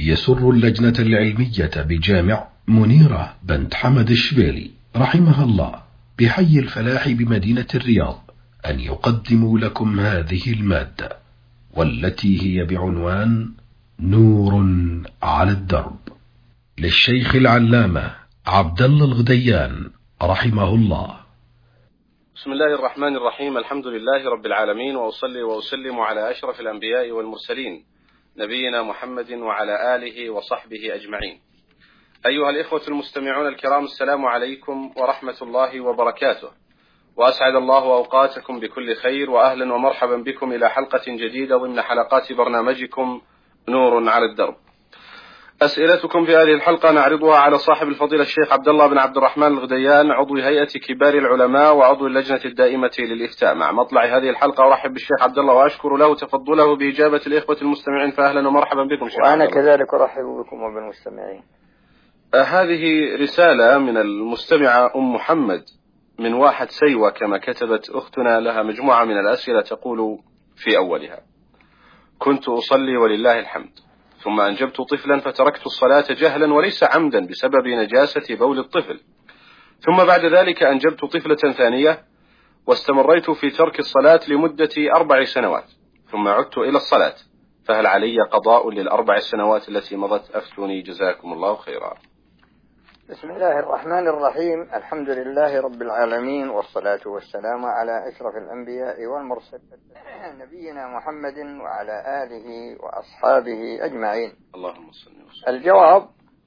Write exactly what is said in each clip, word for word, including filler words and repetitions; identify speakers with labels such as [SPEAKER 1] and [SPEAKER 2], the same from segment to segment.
[SPEAKER 1] يسر اللجنة العلمية بجامع منيرة بنت حمد الشبيلي رحمها الله بحي الفلاح بمدينة الرياض أن يقدموا لكم هذه المادة، والتي هي بعنوان نور على الدرب، للشيخ العلامة عبد الله الغديان رحمه الله.
[SPEAKER 2] بسم الله الرحمن الرحيم. الحمد لله رب العالمين، وأصلي وأسلم على أشرف الأنبياء والمرسلين نبينا محمد وعلى آله وصحبه أجمعين. أيها الإخوة المستمعون الكرام، السلام عليكم ورحمة الله وبركاته، وأسعد الله أوقاتكم بكل خير، وأهلا ومرحبا بكم إلى حلقة جديدة ضمن حلقات برنامجكم نور على الدرب. أسئلتكم في هذه الحلقة نعرضها على صاحب الفضيلة الشيخ عبد الله بن عبد الرحمن الغديان، عضو هيئة كبار العلماء وعضو اللجنة الدائمة للإفتاء. مع مطلع هذه الحلقة أرحب بالشيخ عبد الله وأشكر له تفضله بإجابة الإخوة المستمعين، فأهلا ومرحبا بكم شيخ.
[SPEAKER 3] وأنا كذلك أرحب بكم وبالمستمعين.
[SPEAKER 2] هذه رسالة من المستمعة أم محمد من واحد سيوة كما كتبت أختنا، لها مجموعة من الأسئلة تقول في أولها: كنت أصلي ولله الحمد، ثم أنجبت طفلا فتركت الصلاة جهلا وليس عمدا بسبب نجاسة بول الطفل، ثم بعد ذلك أنجبت طفلة ثانية واستمريت في ترك الصلاة لمدة أربع سنوات، ثم عدت إلى الصلاة، فهل علي قضاء للأربع سنوات التي مضت؟ أفتوني جزاكم الله خيرا.
[SPEAKER 3] بسم الله الرحمن الرحيم. الحمد لله رب العالمين، والصلاة والسلام على أشرف الأنبياء والمرسلين نبينا محمد وعلى آله وأصحابه أجمعين.
[SPEAKER 2] اللهم صل وسلم.
[SPEAKER 3] الجواب: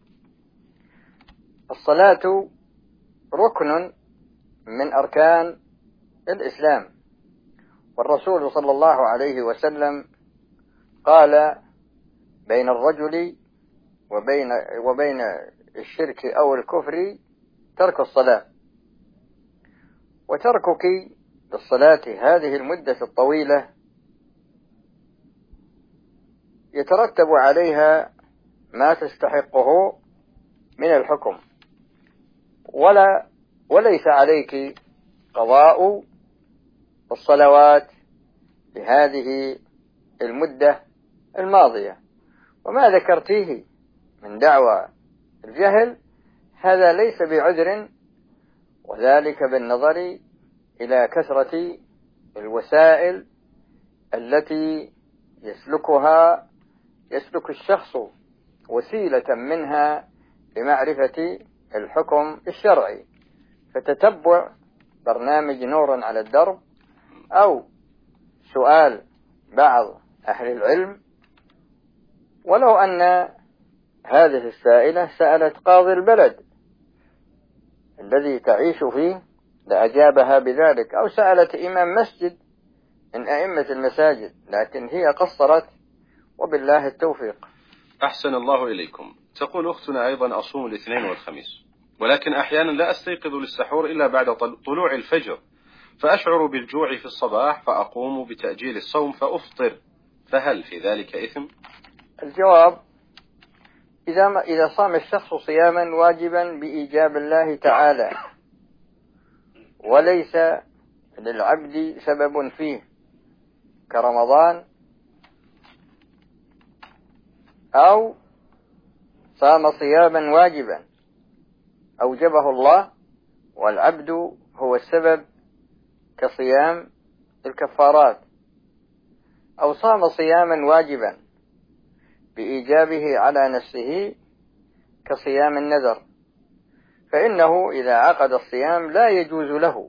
[SPEAKER 3] الصلاة ركن من أركان الإسلام، والرسول صلى الله عليه وسلم قال: بين الرجل وبين وبين الشرك أو الكفر ترك الصلاة، وتركك للصلاة هذه المدة الطويلة يترتب عليها ما تستحقه من الحكم، ولا وليس عليك قضاء الصلوات بهذه المدة الماضية. وما ذكرتيه من دعوى الجهل هذا ليس بعذر، وذلك بالنظر إلى كثرة الوسائل التي يسلكها يسلك الشخص وسيلة منها لمعرفة الحكم الشرعي، فتتبع برنامج نور على الدرب أو سؤال بعض أهل العلم، ولو أن هذه السائلة سألت قاضي البلد الذي تعيش فيه لأجابها بذلك، أو سألت إمام مسجد من أئمة المساجد، لكن هي قصرت، وبالله التوفيق.
[SPEAKER 2] أحسن الله إليكم. تقول أختنا أيضا: أصوم الاثنين والخميس، ولكن أحيانا لا أستيقظ للسحور إلا بعد طلوع الفجر، فأشعر بالجوع في الصباح فأقوم بتأجيل الصوم فأفطر، فهل في ذلك إثم؟
[SPEAKER 3] الجواب: إذا ما إذا صام الشخص صياما واجبا بإيجاب الله تعالى وليس للعبد سبب فيه كرمضان، أو صام صياما واجبا أوجبه الله والعبد هو السبب كصيام الكفارات، أو صام صياما واجبا بإيجابه على نفسه كصيام النذر، فإنه إذا عقد الصيام لا يجوز له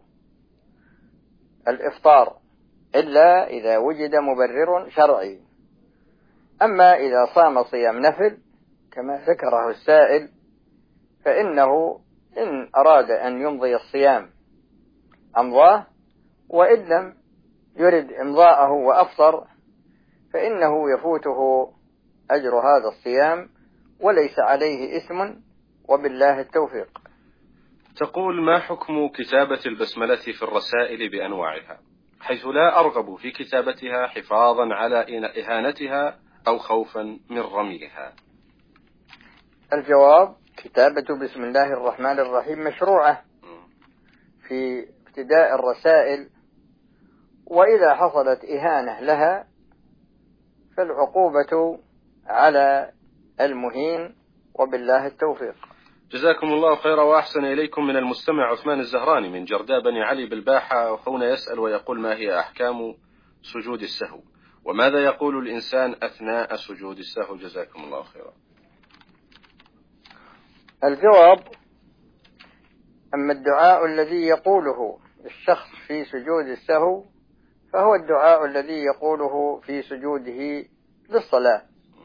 [SPEAKER 3] الإفطار إلا إذا وجد مبرر شرعي. أما إذا صام صيام نفل كما ذكره السائل، فإنه إن أراد أن يمضي الصيام أمضاه، وإن لم يرد إمضاءه وأفطر فإنه يفوته أجر هذا الصيام وليس عليه إثم، وبالله التوفيق.
[SPEAKER 2] تقول: ما حكم كتابة البسملة في الرسائل بأنواعها، حيث لا أرغب في كتابتها حفاظا على إهانتها أو خوفا من رميها؟
[SPEAKER 3] الجواب: كتابة بسم الله الرحمن الرحيم مشروعة في ابتداء الرسائل، وإذا حصلت إهانة لها فالعقوبة على المهين، وبالله التوفيق.
[SPEAKER 2] جزاكم الله خيرا وأحسن إليكم. من المستمع عثمان الزهراني من جرداء بني علي بالباحة، أخونا يسأل ويقول: ما هي أحكام سجود السهو، وماذا يقول الإنسان أثناء سجود السهو؟ جزاكم الله خيرا.
[SPEAKER 3] الجواب: أما الدعاء الذي يقوله الشخص في سجود السهو فهو الدعاء الذي يقوله في سجوده للصلاة.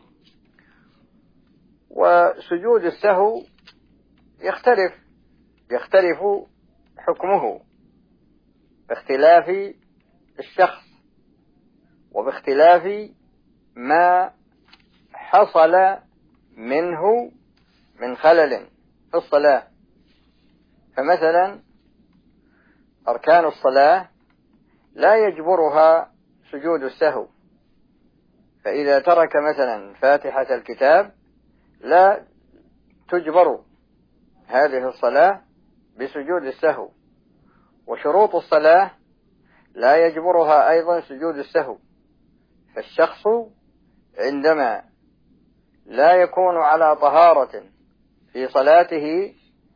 [SPEAKER 3] وسجود السهو يختلف يختلف حكمه باختلاف الشخص وباختلاف ما حصل منه من خلل في الصلاة. فمثلا أركان الصلاة لا يجبرها سجود السهو، فإذا ترك مثلا فاتحة الكتاب لا تجبر هذه الصلاة بسجود السهو، وشروط الصلاة لا يجبرها أيضا سجود السهو. فالشخص عندما لا يكون على طهارة في صلاته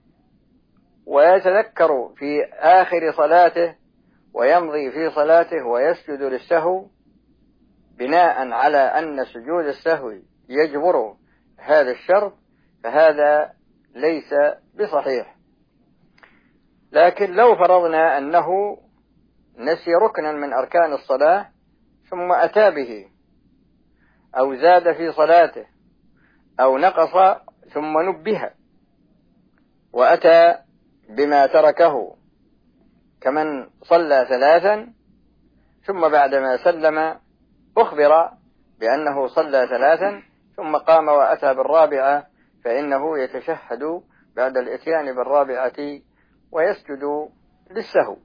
[SPEAKER 3] ويتذكر في آخر صلاته ويمضي في صلاته ويسجد للسهو بناء على أن سجود السهو يجبر هذا الشرط، فهذا ليس بصحيح. لكن لو فرضنا أنه نسي ركنا من أركان الصلاة ثم أتى به، أو زاد في صلاته، أو نقص ثم نبه وأتى بما تركه، كمن صلى ثلاثا ثم بعدما سلم أخبر بأنه صلى ثلاثا ثم قام وأتى بالرابعة، فإنه يتشهد بعد الإتيان بالرابعة ويسجد للسهو.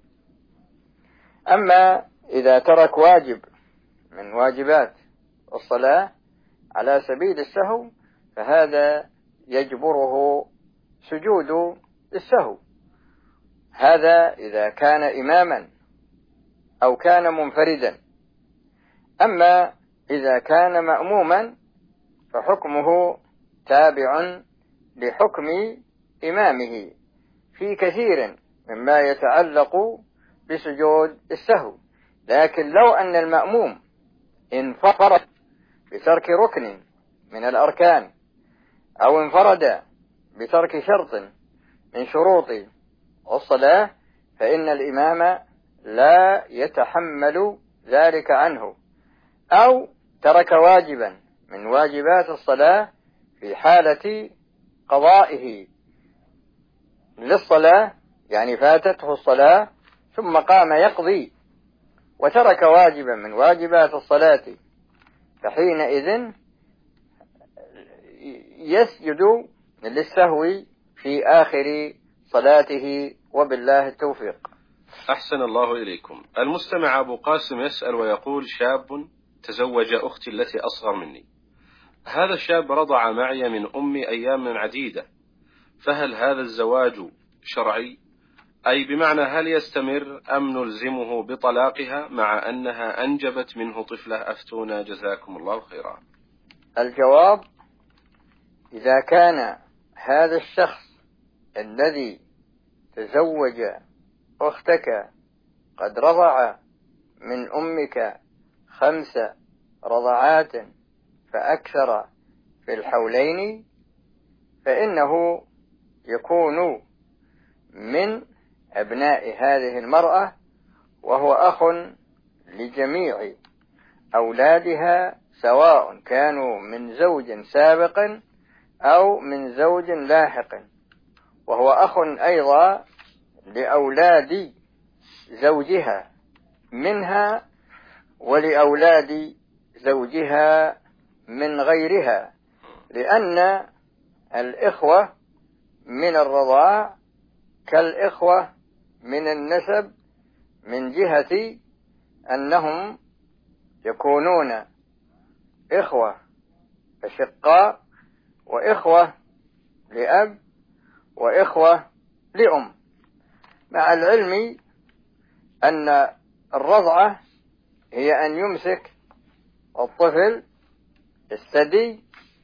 [SPEAKER 3] أما إذا ترك واجب من واجبات الصلاة على سبيل السهو فهذا يجبره سجود السهو، هذا إذا كان إماما أو كان منفردا. أما إذا كان مأموما فحكمه تابع لحكم إمامه في كثير مما يتعلق بسجود السهو. لكن لو أن المأموم انفرد بترك ركن من الأركان أو انفرد بترك شرط من شروط الصلاة فإن الإمام لا يتحمل ذلك عنه، أو ترك واجبا من واجبات الصلاة في حالة قضائه للصلاة، يعني فاتته الصلاة ثم قام يقضي وترك واجبا من واجبات الصلاة، فحينئذ يسجد للسهو في آخر صلاته، وبالله التوفيق.
[SPEAKER 2] أحسن الله إليكم. المستمع أبو قاسم يسأل ويقول: شاب تزوج أختي التي أصغر مني، هذا الشاب رضع معي من أمي أيام عديدة، فهل هذا الزواج شرعي؟ أي بمعنى هل يستمر أم نلزمه بطلاقها مع أنها أنجبت منه طفلة؟ أفتونا جزاكم الله خيرا.
[SPEAKER 3] الجواب: إذا كان هذا الشخص الذي تزوج أختك قد رضع من أمك خمس رضعات فأكثر في الحولين فإنه يكون من أبناء هذه المرأة، وهو أخ لجميع أولادها سواء كانوا من زوج سابق أو من زوج لاحق، وهو أخ أيضا لأولاد زوجها منها ولأولاد زوجها من غيرها، لأن الإخوة من الرضاع كالإخوة من النسب من جهة أنهم يكونون إخوة أشقاء وإخوة لأب وإخوة لأم، مع العلم أن الرضعة هي أن يمسك الطفل الثدي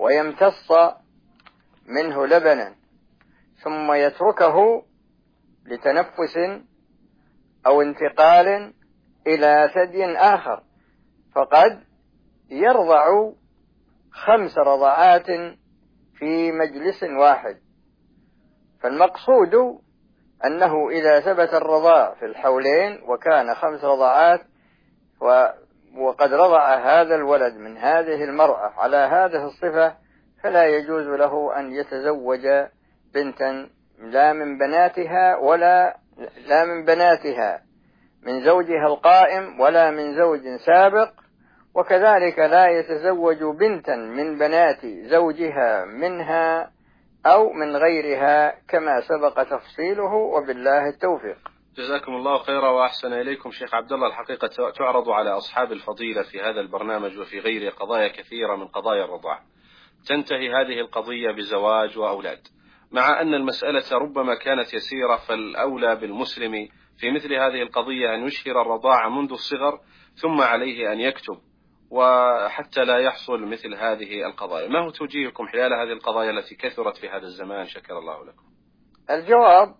[SPEAKER 3] ويمتص منه لبنا ثم يتركه لتنفس أو انتقال إلى ثدي آخر، فقد يرضع خمس رضعات في مجلس واحد. فالمقصود أنه إذا ثبت الرضاع في الحولين وكان خمس رضعات وقد رضع هذا الولد من هذه المرأة على هذه الصفة، فلا يجوز له أن يتزوج بنتا لا من بناتها ولا لا من بناتها من زوجها القائم ولا من زوج سابق، وكذلك لا يتزوج بنتا من بنات زوجها منها أو من غيرها كما سبق تفصيله، وبالله التوفيق.
[SPEAKER 2] جزاكم الله خيرا وأحسن إليكم شيخ عبد الله. الحقيقة تعرض على أصحاب الفضيلة في هذا البرنامج وفي غيره قضايا كثيرة من قضايا الرضاع، تنتهي هذه القضية بزواج وأولاد، مع أن المسألة ربما كانت يسيرة، فالأولى بالمسلم في مثل هذه القضية أن يشهر الرضاعة منذ الصغر، ثم عليه أن يكتب، وحتى لا يحصل مثل هذه القضايا. ما هو توجيهكم حيال هذه القضايا التي كثرت في هذا الزمان؟ شكر الله لكم.
[SPEAKER 3] الجواب: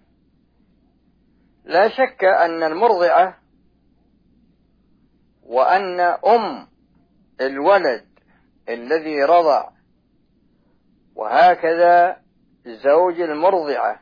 [SPEAKER 3] لا شك أن المرضعة وأن أم الولد الذي رضع، وهكذا زوج المرضعة،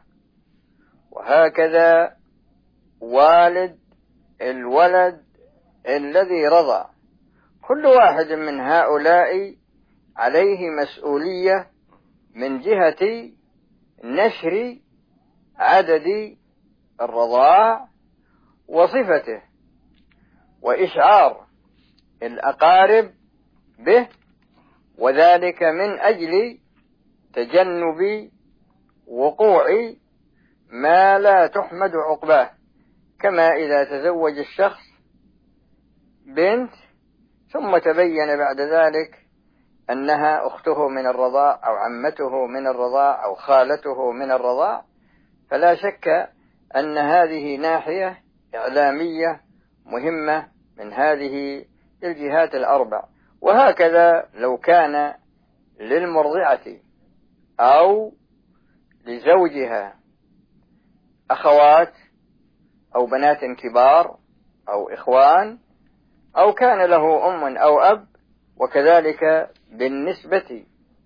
[SPEAKER 3] وهكذا والد الولد الذي رضع، كل واحد من هؤلاء عليه مسؤولية من جهة نشر عدد الرضاع وصفته، وإشعار الأقارب به، وذلك من أجل تجنب وقوع ما لا تحمد عقباه، كما إذا تزوج الشخص بنت ثم تبين بعد ذلك أنها أخته من الرضاع أو عمته من الرضاع أو خالته من الرضاع، فلا شك أن هذه ناحية إعلامية مهمة من هذه الجهات الأربع. وهكذا لو كان للمرضعة أو لزوجها أخوات أو بنات كبار أو إخوان، أو كان له أم أو أب، وكذلك بالنسبة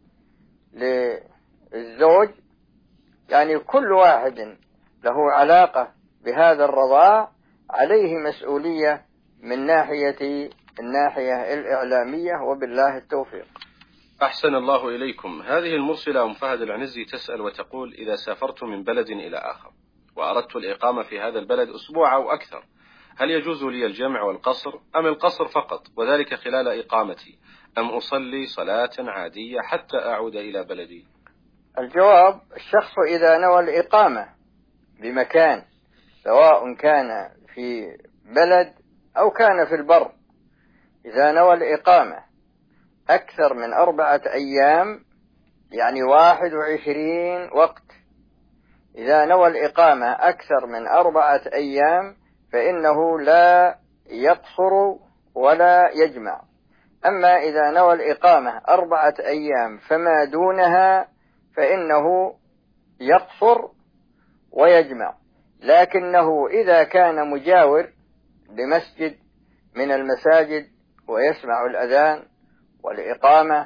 [SPEAKER 3] للزوج، يعني كل واحد له علاقة بهذا الرضاع عليه مسؤولية من ناحية الناحية الإعلامية، وبالله التوفيق.
[SPEAKER 2] أحسن الله إليكم. هذه المرسلة أم فهد العنزي تسأل وتقول: إذا سافرت من بلد إلى آخر وأردت الإقامة في هذا البلد أسبوع أو أكثر، هل يجوز لي الجمع والقصر أم القصر فقط، وذلك خلال إقامتي، أم أصلي صلاة عادية حتى أعود إلى بلدي؟
[SPEAKER 3] الجواب: الشخص إذا نوى الإقامة بمكان، سواء كان في بلد أو كان في البر، إذا نوى الإقامة أكثر من أربعة أيام، يعني واحد وعشرين وقت، إذا نوى الإقامة أكثر من أربعة أيام فإنه لا يقصر ولا يجمع. أما إذا نوى الإقامة أربعة أيام فما دونها فإنه يقصر ويجمع، لكنه إذا كان مجاور لمسجد من المساجد ويسمع الأذان والإقامة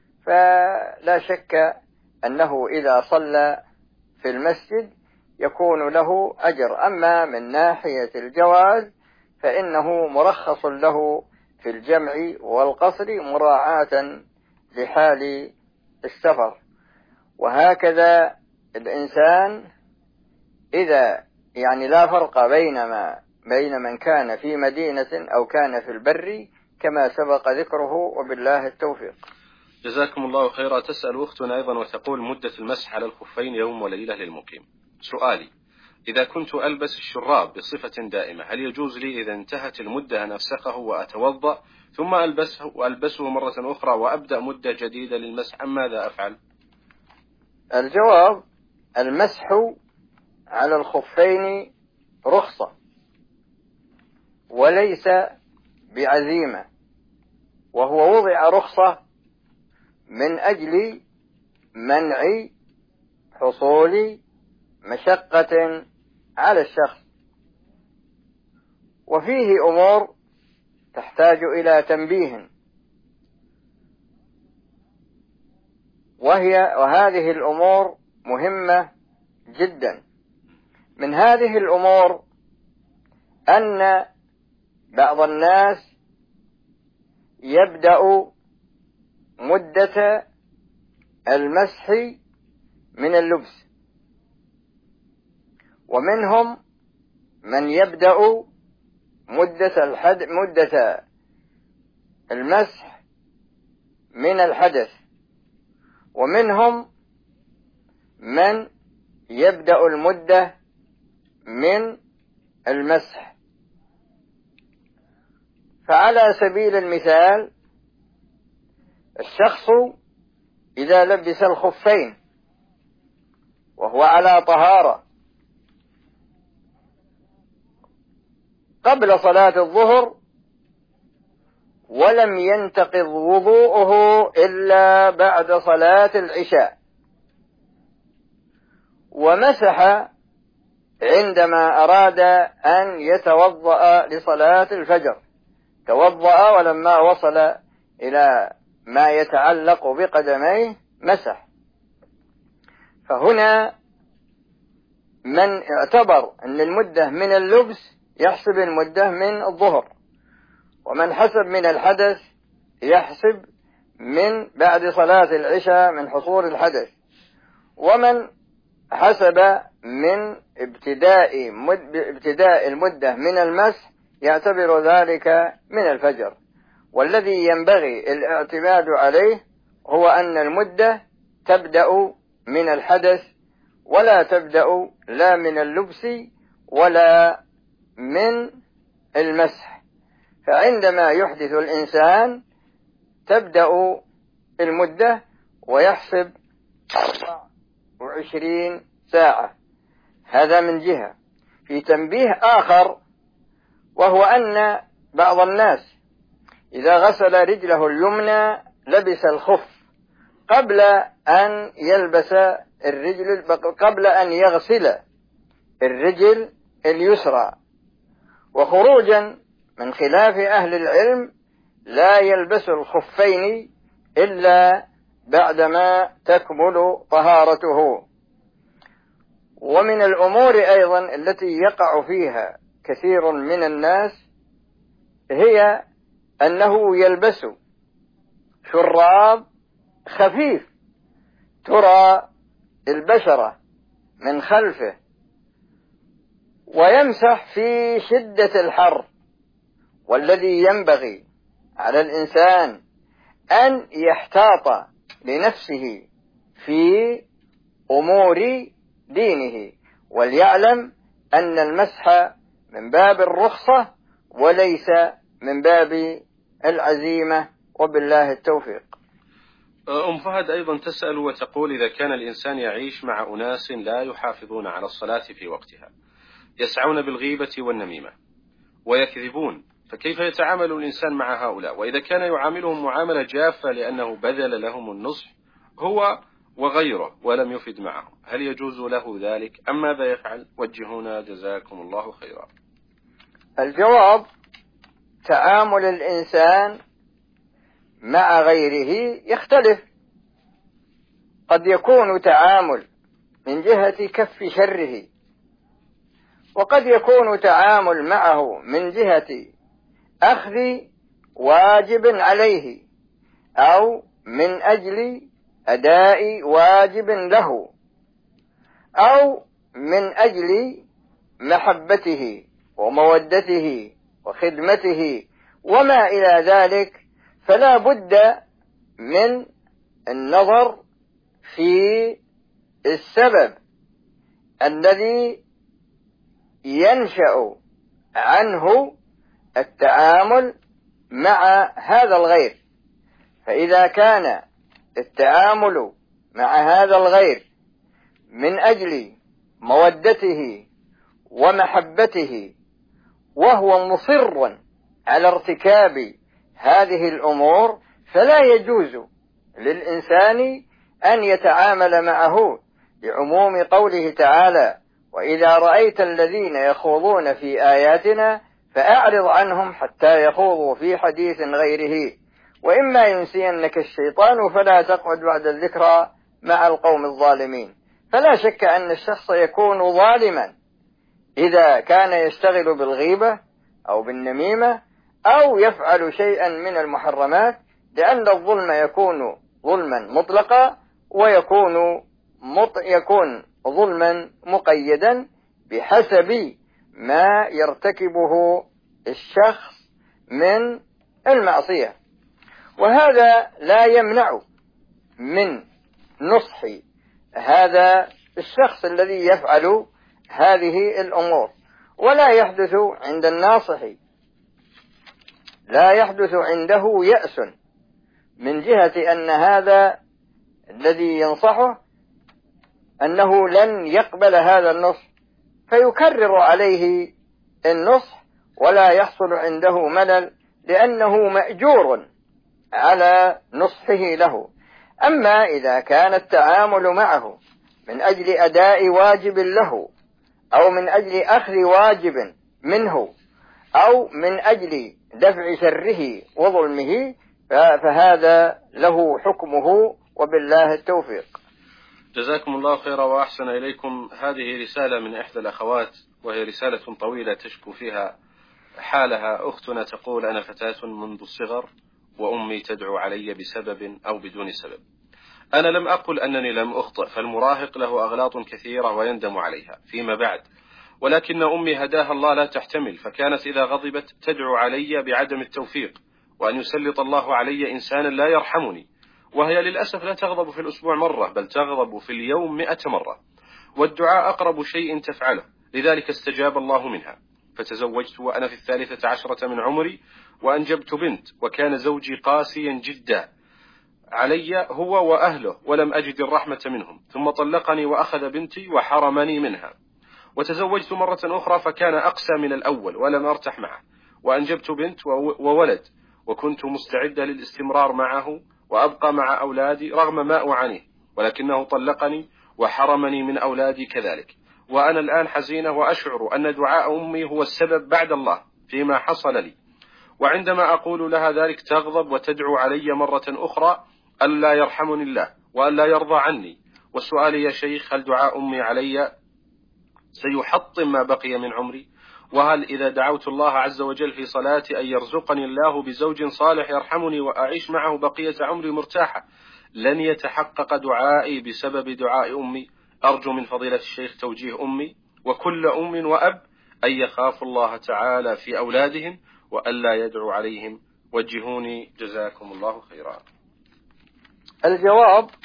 [SPEAKER 3] فلا شك أنه إذا صلى في المسجد يكون له أجر. أما من ناحية الجواز فإنه مرخص له في الجمع والقصر مراعاة لحال السفر. وهكذا الإنسان إذا يعني لا فرق بينما بين من كان في مدينة أو كان في البر كما سبق ذكره، وبالله التوفيق.
[SPEAKER 2] جزاكم الله خيرا. تسأل أختنا أيضا وتقول: مدة المسح على الخفين يوم وليلة للمقيم. سؤالي: إذا كنت ألبس الشراب بصفة دائمة، هل يجوز لي إذا انتهت المدة أن أفسخه وأتوضأ ثم ألبسه, وألبسه مرة أخرى وأبدأ مدة جديدة للمسح، أم ماذا أفعل؟
[SPEAKER 3] الجواب: المسح على الخفين رخصة وليس بعزيمة، وهو وضع رخصة من أجل منع حصول مشقة على الشخص. وفيه أمور تحتاج إلى تنبيه، وهي وهذه الأمور مهمة جدا. من هذه الأمور أن بعض الناس يبدأ مدة المسح من اللبس، ومنهم من يبدأ مدة الحد مدة المسح من الحدث، ومنهم من يبدأ المدة من المسح. فعلى سبيل المثال الشخص إذا لبس الخفين وهو على طهارة قبل صلاة الظهر ولم ينتقض وضوءه إلا بعد صلاة العشاء، ومسح عندما أراد أن يتوضأ لصلاة الفجر، توضأ ولما وصل إلى ما يتعلق بقدميه مسح. فهنا من اعتبر أن المدة من اللبس يحسب المدة من الظهر، ومن حسب من الحدث يحسب من بعد صلاة العشاء من حصول الحدث، ومن حسب من ابتداء مد ابتداء المدة من المسح يعتبر ذلك من الفجر. والذي ينبغي الاعتماد عليه هو أن المدة تبدأ من الحدث ولا تبدأ لا من اللبس ولا من المسح. فعندما يحدث الإنسان تبدأ المدة ويحسب أربع وعشرين ساعة. هذا من جهة. في تنبيه آخر، وهو أن بعض الناس إذا غسل رجله اليمنى لبس الخف قبل أن يلبس الرجل قبل أن يغسل الرجل اليسرى، وخروجا من خلاف أهل العلم لا يلبس الخفين إلا بعدما تكمل طهارته. ومن الأمور أيضا التي يقع فيها كثير من الناس هي أنه يلبس شراب خفيف ترى البشرة من خلفه، ويمسح في شدة الحر. والذي ينبغي على الإنسان أن يحتاط لنفسه في أمور دينه، وليعلم أن المسح من باب الرخصة وليس من باب العزيمة، وبالله التوفيق.
[SPEAKER 2] أم فهد أيضا تسأل وتقول: إذا كان الإنسان يعيش مع أناس لا يحافظون على الصلاة في وقتها، يسعون بالغيبة والنميمة ويكذبون، فكيف يتعامل الإنسان مع هؤلاء؟ وإذا كان يعاملهم معاملة جافة لأنه بذل لهم النصح هو وغيره ولم يفد معهم، هل يجوز له ذلك أم ماذا يفعل؟ وجهونا جزاكم الله خيرا.
[SPEAKER 3] الجواب: تعامل الإنسان مع غيره يختلف. قد يكون تعامل من جهة كف شره، وقد يكون تعامل معه من جهة أخذ واجب عليه أو من أجل أداء واجب له أو من أجل محبته ومودته وخدمته وما إلى ذلك. فلا بد من النظر في السبب الذي ينشأ عنه التعامل مع هذا الغير. فإذا كان التعامل مع هذا الغير من أجل مودته ومحبته وهو مصر على ارتكاب هذه الأمور، فلا يجوز للإنسان أن يتعامل معه، لعموم قوله تعالى: وإذا رأيت الذين يخوضون في آياتنا فأعرض عنهم حتى يخوضوا في حديث غيره، وإما ينسينك الشيطان فلا تقعد بعد الذكرى مع القوم الظالمين. فلا شك أن الشخص يكون ظالما إذا كان يشتغل بالغيبة أو بالنميمة أو يفعل شيئا من المحرمات، لأن الظلم يكون ظلما مطلقا ويكون مط... يكون ظلما مقيدا بحسب ما يرتكبه الشخص من المعصية. وهذا لا يمنع من نصح هذا الشخص الذي يفعل هذه الأمور، ولا يحدث عند الناصح لا يحدث عنده يأس من جهة أن هذا الذي ينصحه أنه لن يقبل هذا النصح، فيكرر عليه النصح ولا يحصل عنده ملل، لأنه مأجور على نصحه له. أما إذا كان التعامل معه من أجل أداء واجب له، أو من أجل أخذ واجب منه، أو من أجل دفع شره وظلمه، فهذا له حكمه، وبالله التوفيق.
[SPEAKER 2] جزاكم الله خيرا وأحسن إليكم. هذه رسالة من إحدى الأخوات، وهي رسالة طويلة تشكو فيها حالها. أختنا تقول: أنا فتاة منذ الصغر، وأمي تدعو علي بسبب أو بدون سبب. أنا لم أقل أنني لم أخطئ، فالمراهق له أغلاط كثيرة ويندم عليها فيما بعد، ولكن أمي هداها الله لا تحتمل، فكانت إذا غضبت تدعو علي بعدم التوفيق، وأن يسلط الله علي إنسانا لا يرحمني، وهي للأسف لا تغضب في الأسبوع مرة، بل تغضب في اليوم مئة مرة، والدعاء أقرب شيء تفعله، لذلك استجاب الله منها. فتزوجت وأنا في الثالثة عشرة من عمري، وأنجبت بنت، وكان زوجي قاسيا جدا علي هو وأهله، ولم أجد الرحمة منهم، ثم طلقني وأخذ بنتي وحرمني منها. وتزوجت مرة أخرى فكان أقسى من الأول ولم أرتح معه، وأنجبت بنت وولد، وكنت مستعدة للاستمرار معه وأبقى مع أولادي رغم ما أعانيه، ولكنه طلقني وحرمني من أولادي كذلك. وأنا الآن حزينة وأشعر أن دعاء أمي هو السبب بعد الله فيما حصل لي، وعندما أقول لها ذلك تغضب وتدعو علي مرة أخرى ألا يرحمني الله وألا يرضى عني. والسؤال يا شيخ: هل دعاء أمي علي سيحطم ما بقي من عمري؟ وهل إذا دعوت الله عز وجل في صلاتي أن يرزقني الله بزوج صالح يرحمني وأعيش معه بقية عمري مرتاحة، لن يتحقق دعائي بسبب دعاء أمي؟ أرجو من فضيلة الشيخ توجيه أمي وكل أم وأب أن يخافوا الله تعالى في أولادهم وألا يدعو عليهم. وجهوني جزاكم الله خيرا.
[SPEAKER 3] الجواب: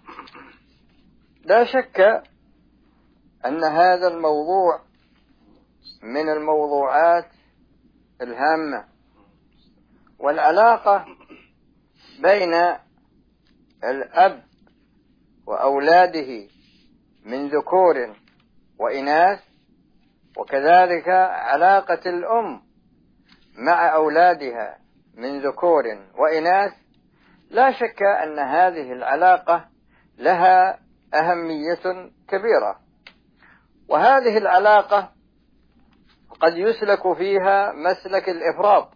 [SPEAKER 3] لا شك أن هذا الموضوع من الموضوعات الهامة، والعلاقة بين الأب وأولاده من ذكور وإناث، وكذلك علاقة الأم مع أولادها من ذكور وإناث، لا شك أن هذه العلاقة لها أهمية كبيرة. وهذه العلاقة قد يسلك فيها مسلك الإفراط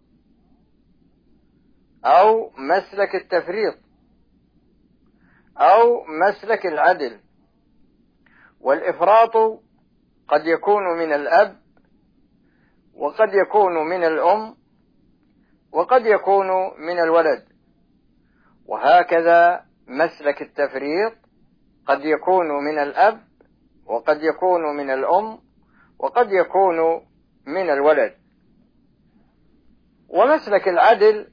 [SPEAKER 3] أو مسلك التفريط أو مسلك العدل. والإفراط قد يكون من الأب، وقد يكون من الأم، وقد يكون من الولد. وهكذا مسلك التفريط قد يكون من الأب، وقد يكون من الأم، وقد يكون من الولد. ومسلك العدل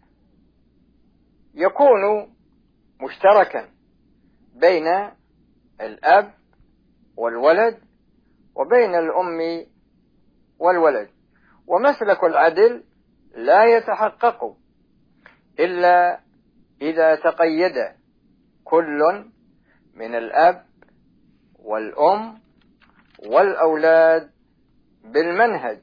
[SPEAKER 3] يكون مشتركا بين الأب والولد وبين الأم والولد. ومسلك العدل لا يتحقق إلا إذا تقيد كل من الأب والأم والأولاد بالمنهج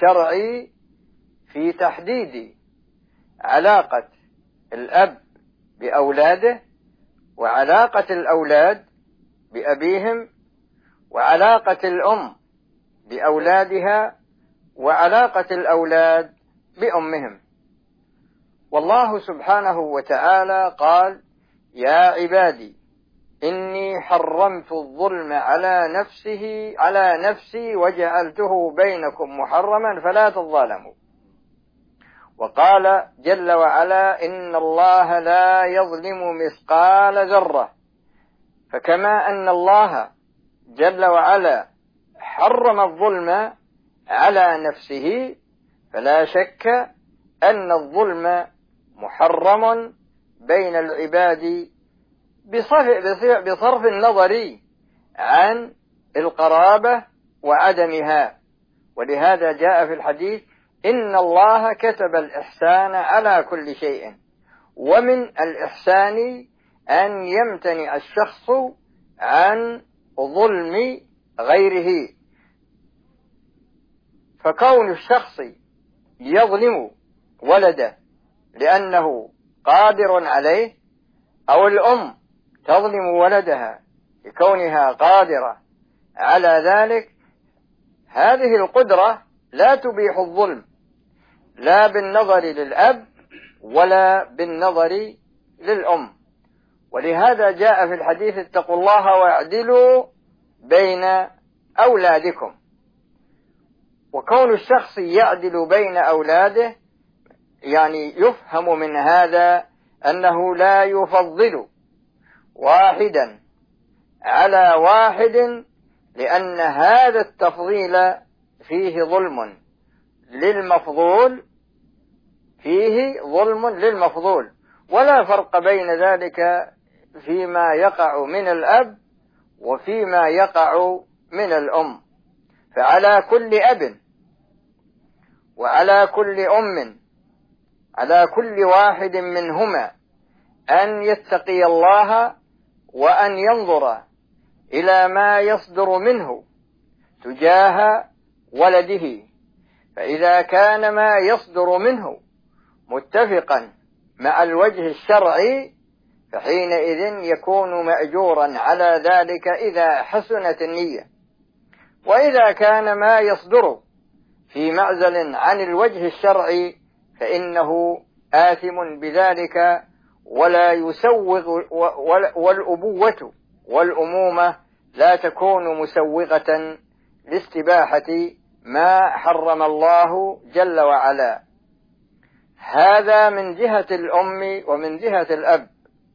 [SPEAKER 3] الشرعي في تحديد علاقة الأب بأولاده، وعلاقة الأولاد بأبيهم، وعلاقة الأم بأولادها، وعلاقة الأولاد بأمهم. والله سبحانه وتعالى قال: يا عبادي إني حرمت الظلم على نفسه على نفسي وجعلته بينكم محرما فلا تظالموا. وقال جل وعلا: إن الله لا يظلم مثقال ذرة. فكما أن الله جل وعلا حرم الظلم على نفسه، فلا شك أن الظلم محرم بين العباد بصرف النظر عن القرابة وعدمها. ولهذا جاء في الحديث: إن الله كتب الإحسان على كل شيء، ومن الإحسان أن يمتنع الشخص عن ظلم غيره. فكون الشخص يظلم ولده لأنه قادر عليه، أو الأم تظلم ولدها لكونها قادرة على ذلك، هذه القدرة لا تبيح الظلم، لا بالنظر للأب ولا بالنظر للأم. ولهذا جاء في الحديث: اتقوا الله واعدلوا بين أولادكم. وكون الشخص يعدل بين أولاده يعني يفهم من هذا أنه لا يفضل واحدا على واحد، لأن هذا التفضيل فيه ظلم للمفضول فيه ظلم للمفضول ولا فرق بين ذلك فيما يقع من الأب وفيما يقع من الأم. فعلى كل أب وعلى كل أم، على كل واحد منهما أن يتقي الله وأن ينظر إلى ما يصدر منه تجاه ولده. فإذا كان ما يصدر منه متفقا مع الوجه الشرعي فحينئذ يكون مأجورا على ذلك إذا حسنت النية. وإذا كان ما يصدر في معزل عن الوجه الشرعي فإنه آثم بذلك ولا يسوغ، والأبوة والأمومة لا تكون مسوغة لاستباحة ما حرم الله جل وعلا. هذا من جهة الأم ومن جهة الأب.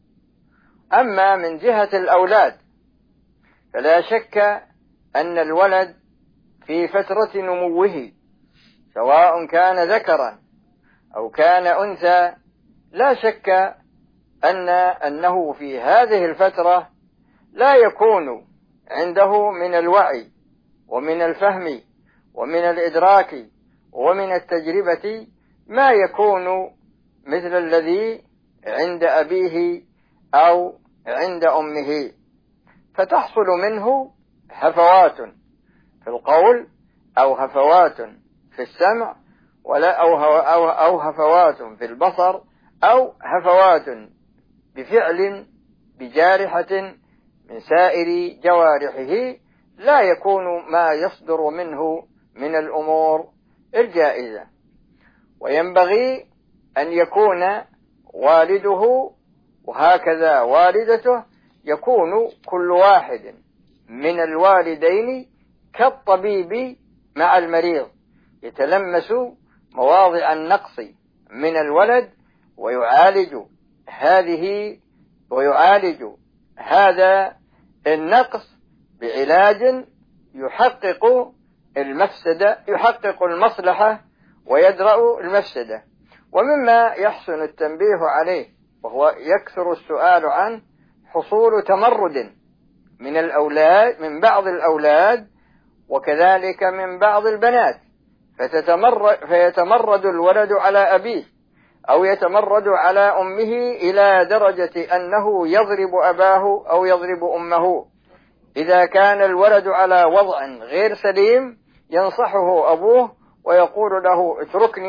[SPEAKER 3] أما من جهة الأولاد فلا شك أن الولد في فترة نموه سواء كان ذكرا أو كان أنثى، لا شك أن أنه في هذه الفترة لا يكون عنده من الوعي ومن الفهم ومن الإدراك ومن التجربة ما يكون مثل الذي عند أبيه أو عند أمه، فتحصل منه هفوات في القول أو هفوات في السمع ولا أو, أو, أو هفوات في البصر أو هفوات بفعل بجارحة من سائر جوارحه، لا يكون ما يصدر منه من الأمور الجائزة. وينبغي أن يكون والده وهكذا والدته يكون كل واحد من الوالدين كالطبيب مع المريض، يتلمس مواضع النقص من الولد ويعالج هذه ويعالج هذا النقص بعلاج يحقق المفسدة يحقق المصلحة ويدرأ المفسدة. ومما يحسن التنبيه عليه وهو يكثر السؤال عنه حصول تمرد من الأولاد من بعض الأولاد وكذلك من بعض البنات، فتتمرد فيتمرد الولد على أبيه أو يتمرد على أمه إلى درجة أنه يضرب أباه أو يضرب أمه. إذا كان الولد على وضع غير سليم ينصحه أبوه ويقول له اتركني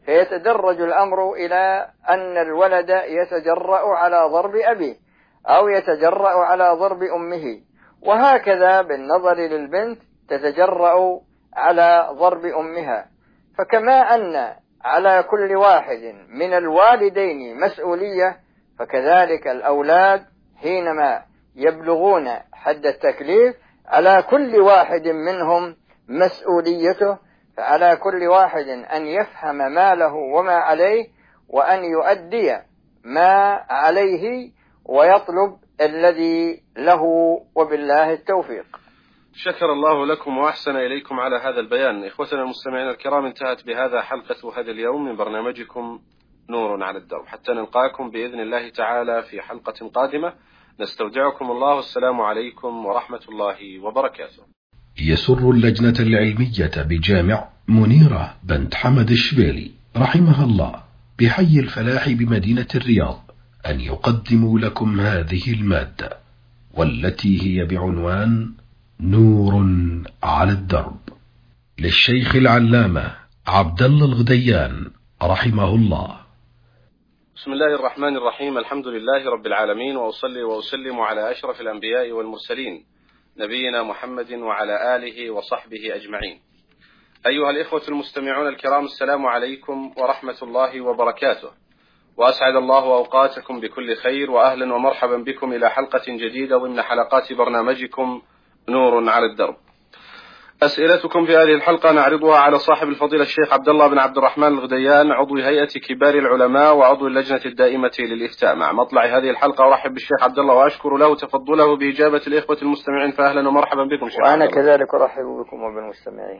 [SPEAKER 3] فيتدرج الأمر إلى أن الولد يتجرأ على ضرب أبيه أو يتجرأ على ضرب أمه، وهكذا بالنظر للبنت تتجرأ على ضرب أمها. فكما أن على كل واحد من الوالدين مسؤولية، فكذلك الأولاد حينما يبلغون حد التكليف على كل واحد منهم مسؤوليته، فعلى كل واحد أن يفهم ما له وما عليه، وأن يؤدي ما عليه ويطلب الذي له، وبالله التوفيق.
[SPEAKER 2] شكر الله لكم وأحسن إليكم على هذا البيان. إخوتنا المستمعين الكرام، انتهت بهذا حلقة هذا اليوم من برنامجكم نور على الدرب، حتى نلقاكم بإذن الله تعالى في حلقة قادمة. نستودعكم الله، والسلام عليكم ورحمة الله وبركاته.
[SPEAKER 1] يسر اللجنة العلمية بجامع منيرة بنت حمد الشبيلي رحمها الله بحي الفلاح بمدينة الرياض أن يقدموا لكم هذه المادة، والتي هي بعنوان نور على الدرب، للشيخ العلامة عبد الله الغديان رحمه الله.
[SPEAKER 2] بسم الله الرحمن الرحيم. الحمد لله رب العالمين، وأصلي وأسلم على أشرف الأنبياء والمرسلين، نبينا محمد وعلى آله وصحبه أجمعين. أيها الإخوة المستمعون الكرام، السلام عليكم ورحمة الله وبركاته، وأسعد الله أوقاتكم بكل خير، وأهلا ومرحبا بكم إلى حلقة جديدة ضمن حلقات برنامجكم نور على الدرب. أسئلتكم في هذه الحلقة نعرضها على صاحب الفضيلة الشيخ عبد الله بن عبد الرحمن الغديان، عضو هيئة كبار العلماء وعضو اللجنة الدائمة للإفتاء. مع مطلع هذه الحلقة أرحب بالشيخ عبد الله وأشكر له تفضله بإجابة الإخوة المستمعين، فأهلا ومرحبا بكم شيخ.
[SPEAKER 3] وأنا كذلك أرحب بكم وبالمستمعين.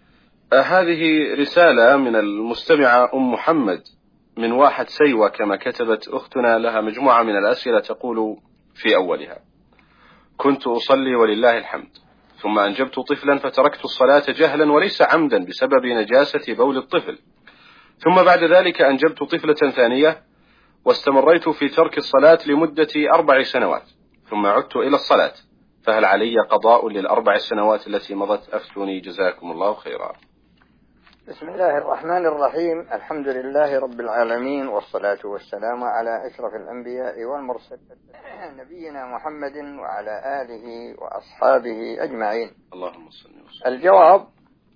[SPEAKER 2] هذه رسالة من المستمعة أم محمد من واحد سيوة كما كتبت أختنا، لها مجموعة من الأسئلة تقول في أولها: كنت أصلي ولله الحمد، ثم أنجبت طفلا فتركت الصلاة جهلا وليس عمدا بسبب نجاسة بول الطفل، ثم بعد ذلك أنجبت طفلة ثانية واستمريت في ترك الصلاة لمدة أربع سنوات، ثم عدت إلى الصلاة، فهل علي قضاء للأربع سنوات التي مضت؟ أفتوني جزاكم الله خيرا.
[SPEAKER 3] بسم الله الرحمن الرحيم. الحمد لله رب العالمين، والصلاة والسلام على أشرف الأنبياء والمرسلين، نبينا محمد وعلى آله وأصحابه أجمعين.
[SPEAKER 2] اللهم صل وسلم.
[SPEAKER 3] الجواب: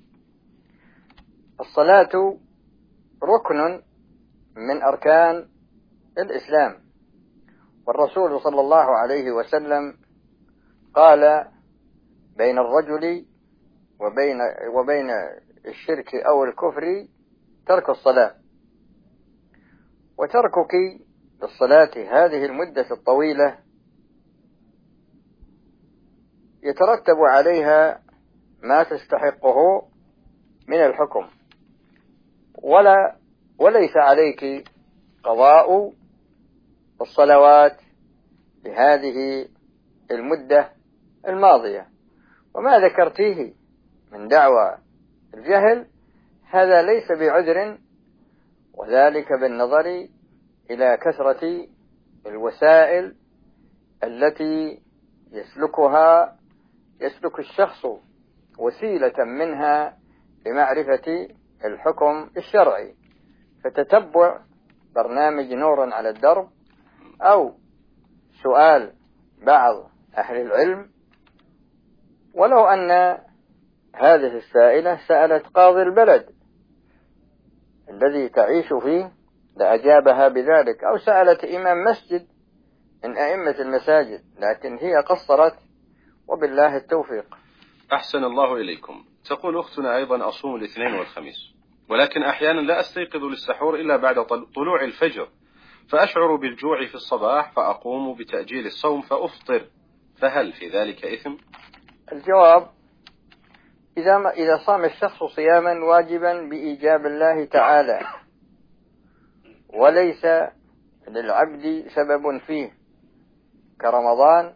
[SPEAKER 3] الصلاة ركن من أركان الإسلام، والرسول صلى الله عليه وسلم قال: بين الرجل وبين وبين الشرك أو الكفر ترك الصلاة، وتركك للصلاة هذه المدة الطويلة يترتب عليها ما تستحقه من الحكم، ولا وليس عليك قضاء الصلوات بهذه المدة الماضية. وما ذكرتيه من دعوى الجهل هذا ليس بعذر، وذلك بالنظر إلى كثرة الوسائل التي يسلكها يسلك الشخص وسيلة منها لمعرفة الحكم الشرعي، فتتبع برنامج نور على الدرب أو سؤال بعض أهل العلم، ولو أن هذه السائلة سألت قاضي البلد الذي تعيش فيه لأجابها بذلك، أو سألت إمام مسجد من أئمة المساجد، لكن هي قصرت، وبالله التوفيق.
[SPEAKER 2] أحسن الله إليكم. تقول أختنا أيضا: أصوم الاثنين والخميس، ولكن أحيانا لا أستيقظ للسحور إلا بعد طلوع الفجر، فأشعر بالجوع في الصباح فأقوم بتأجيل الصوم فأفطر، فهل في ذلك إثم؟
[SPEAKER 3] الجواب: إذا ما إذا صام الشخص صياما واجبا بإيجاب الله تعالى وليس للعبد سبب فيه كرمضان،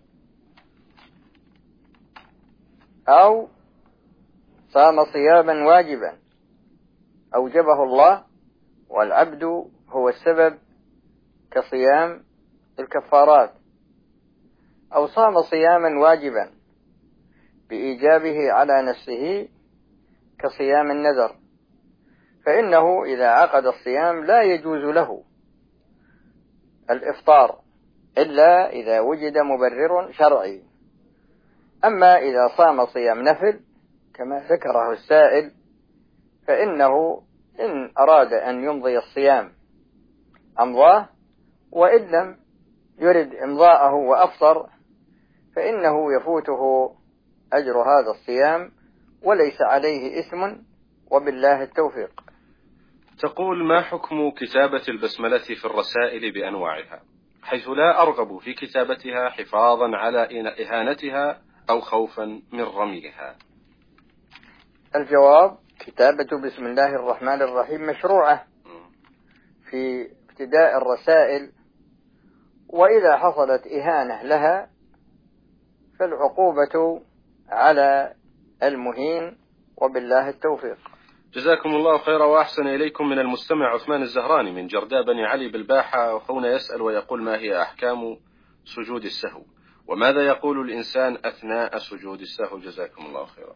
[SPEAKER 3] أو صام صياما واجبا أوجبه الله والعبد هو السبب كصيام الكفارات، أو صام صياما واجبا بإيجابه على نفسه كصيام النذر، فإنه إذا عقد الصيام لا يجوز له الإفطار إلا إذا وجد مبرر شرعي. أما إذا صام صيام نفل كما ذكره السائل فإنه إن أراد أن يمضي الصيام أمضاه، وإن لم يرد إمضاءه وأفطر فإنه يفوته أجر هذا الصيام وليس عليه إثم، وبالله التوفيق.
[SPEAKER 2] تقول: ما حكم كتابة البسملة في الرسائل بأنواعها، حيث لا أرغب في كتابتها حفاظا على إهانتها أو خوفا من رميها؟
[SPEAKER 3] الجواب: كتابة بسم الله الرحمن الرحيم مشروعة في ابتداء الرسائل، وإذا حصلت إهانة لها فالعقوبة على المهين، وبالله التوفيق.
[SPEAKER 2] جزاكم الله خيرا وأحسن إليكم. من المستمع عثمان الزهراني من جرداء بني علي بالباحة، أخونا يسأل ويقول: ما هي أحكام سجود السهو، وماذا يقول الإنسان أثناء سجود السهو؟ جزاكم الله خيرا.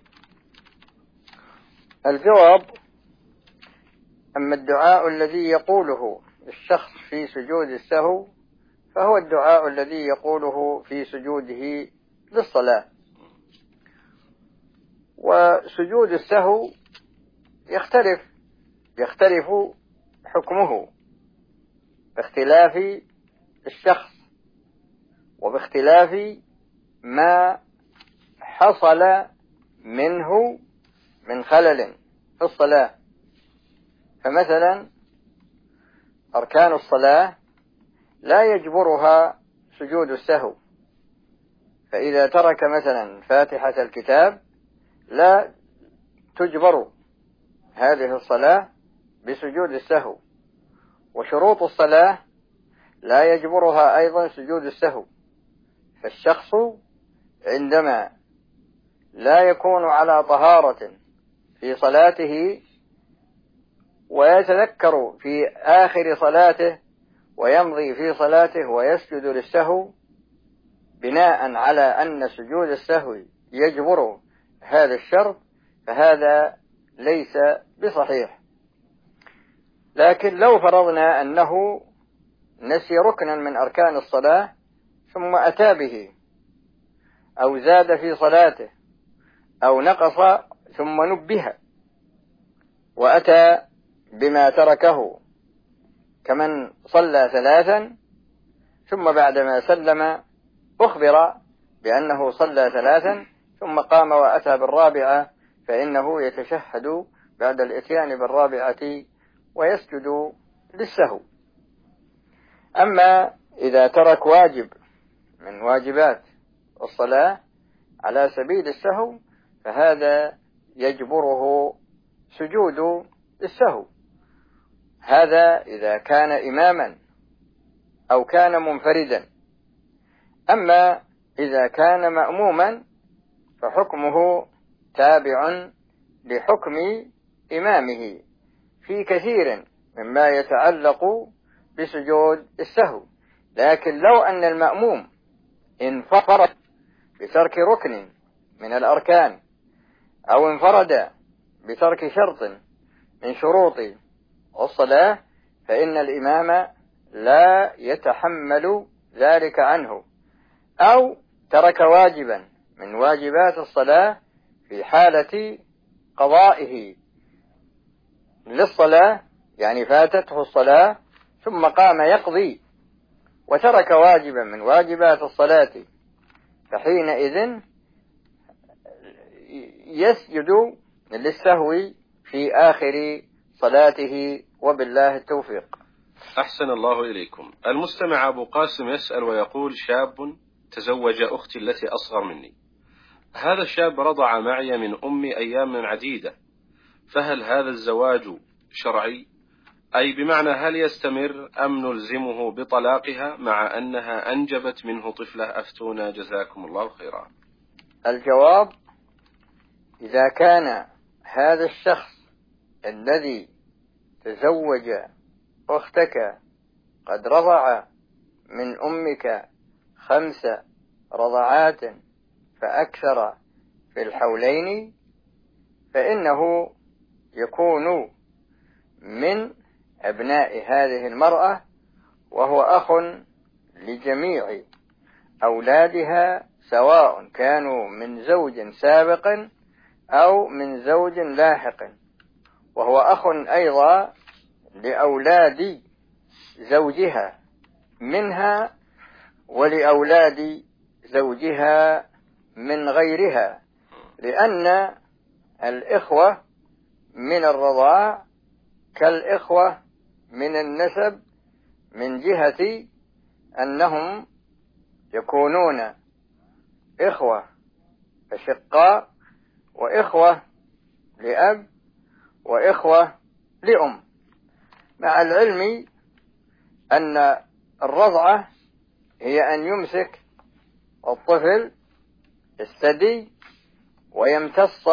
[SPEAKER 3] الجواب: أما الدعاء الذي يقوله الشخص في سجود السهو فهو الدعاء الذي يقوله في سجوده للصلاة. وسجود السهو يختلف يختلف حكمه باختلاف الشخص وباختلاف ما حصل منه من خلل في الصلاة. فمثلا أركان الصلاة لا يجبرها سجود السهو، فإذا ترك مثلا فاتحة الكتاب لا تجبر هذه الصلاة بسجود السهو. وشروط الصلاة لا يجبرها أيضا سجود السهو. فالشخص عندما لا يكون على طهارة في صلاته ويتذكر في آخر صلاته ويمضي في صلاته ويسجد للسهو بناء على أن سجود السهو يجبر هذا الشرط، فهذا ليس بصحيح. لكن لو فرضنا أنه نسي ركنا من أركان الصلاة ثم أتى به، أو زاد في صلاته، أو نقص ثم نبه وأتى بما تركه، كمن صلى ثلاثا ثم بعدما سلم أخبر بأنه صلى ثلاثا ثم قام وأتى بالرابعة، فإنه يتشهد بعد الإتيان بالرابعة ويسجد للسهو. أما إذا ترك واجب من واجبات الصلاة على سبيل السهو فهذا يجبره سجود السهو. هذا إذا كان إماما أو كان منفردا. أما إذا كان مأموما فحكمه تابع لحكم إمامه في كثير مما يتعلق بسجود السهو. لكن لو أن المأموم انفرد بترك ركن من الأركان أو انفرد بترك شرط من شروط الصلاة فإن الإمام لا يتحمل ذلك عنه، أو ترك واجبا من واجبات الصلاة في حالة قضائه للصلاة، يعني فاتته الصلاة ثم قام يقضي وترك واجبا من واجبات الصلاة، فحينئذ يسجد للسهو في آخر صلاته، وبالله التوفيق.
[SPEAKER 2] أحسن الله إليكم. المستمع أبو قاسم يسأل ويقول: شاب تزوج أختي التي أصغر مني. هذا الشاب رضع معي من أمي أيام عديدة، فهل هذا الزواج شرعي؟ أي بمعنى هل يستمر أم نلزمه بطلاقها مع أنها أنجبت منه طفلة؟ أفتونا جزاكم الله خيرا.
[SPEAKER 3] الجواب: إذا كان هذا الشخص الذي تزوج أختك قد رضع من أمك خمس رضعات فأكثر في الحولين، فإنه يكون من أبناء هذه المرأة، وهو أخ لجميع أولادها سواء كانوا من زوج سابق أو من زوج لاحق، وهو أخ أيضا لأولاد زوجها منها ولأولاد زوجها من غيرها، لأن الإخوة من الرضاع كالإخوة من النسب من جهة أنهم يكونون إخوة أشقاء وإخوة لأب وإخوة لأم، مع العلم أن الرضعة هي أن يمسك الطفل الثدي ويمتص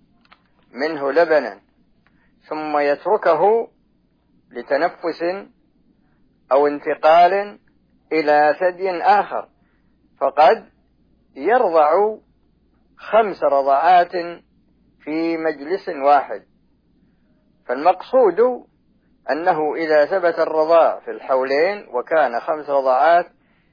[SPEAKER 3] منه لبنا ثم يتركه لتنفس أو انتقال إلى ثدي آخر، فقد يرضع خمس رضعات في مجلس واحد. فالمقصود أنه إذا ثبت الرضاع في الحولين وكان خمس رضعات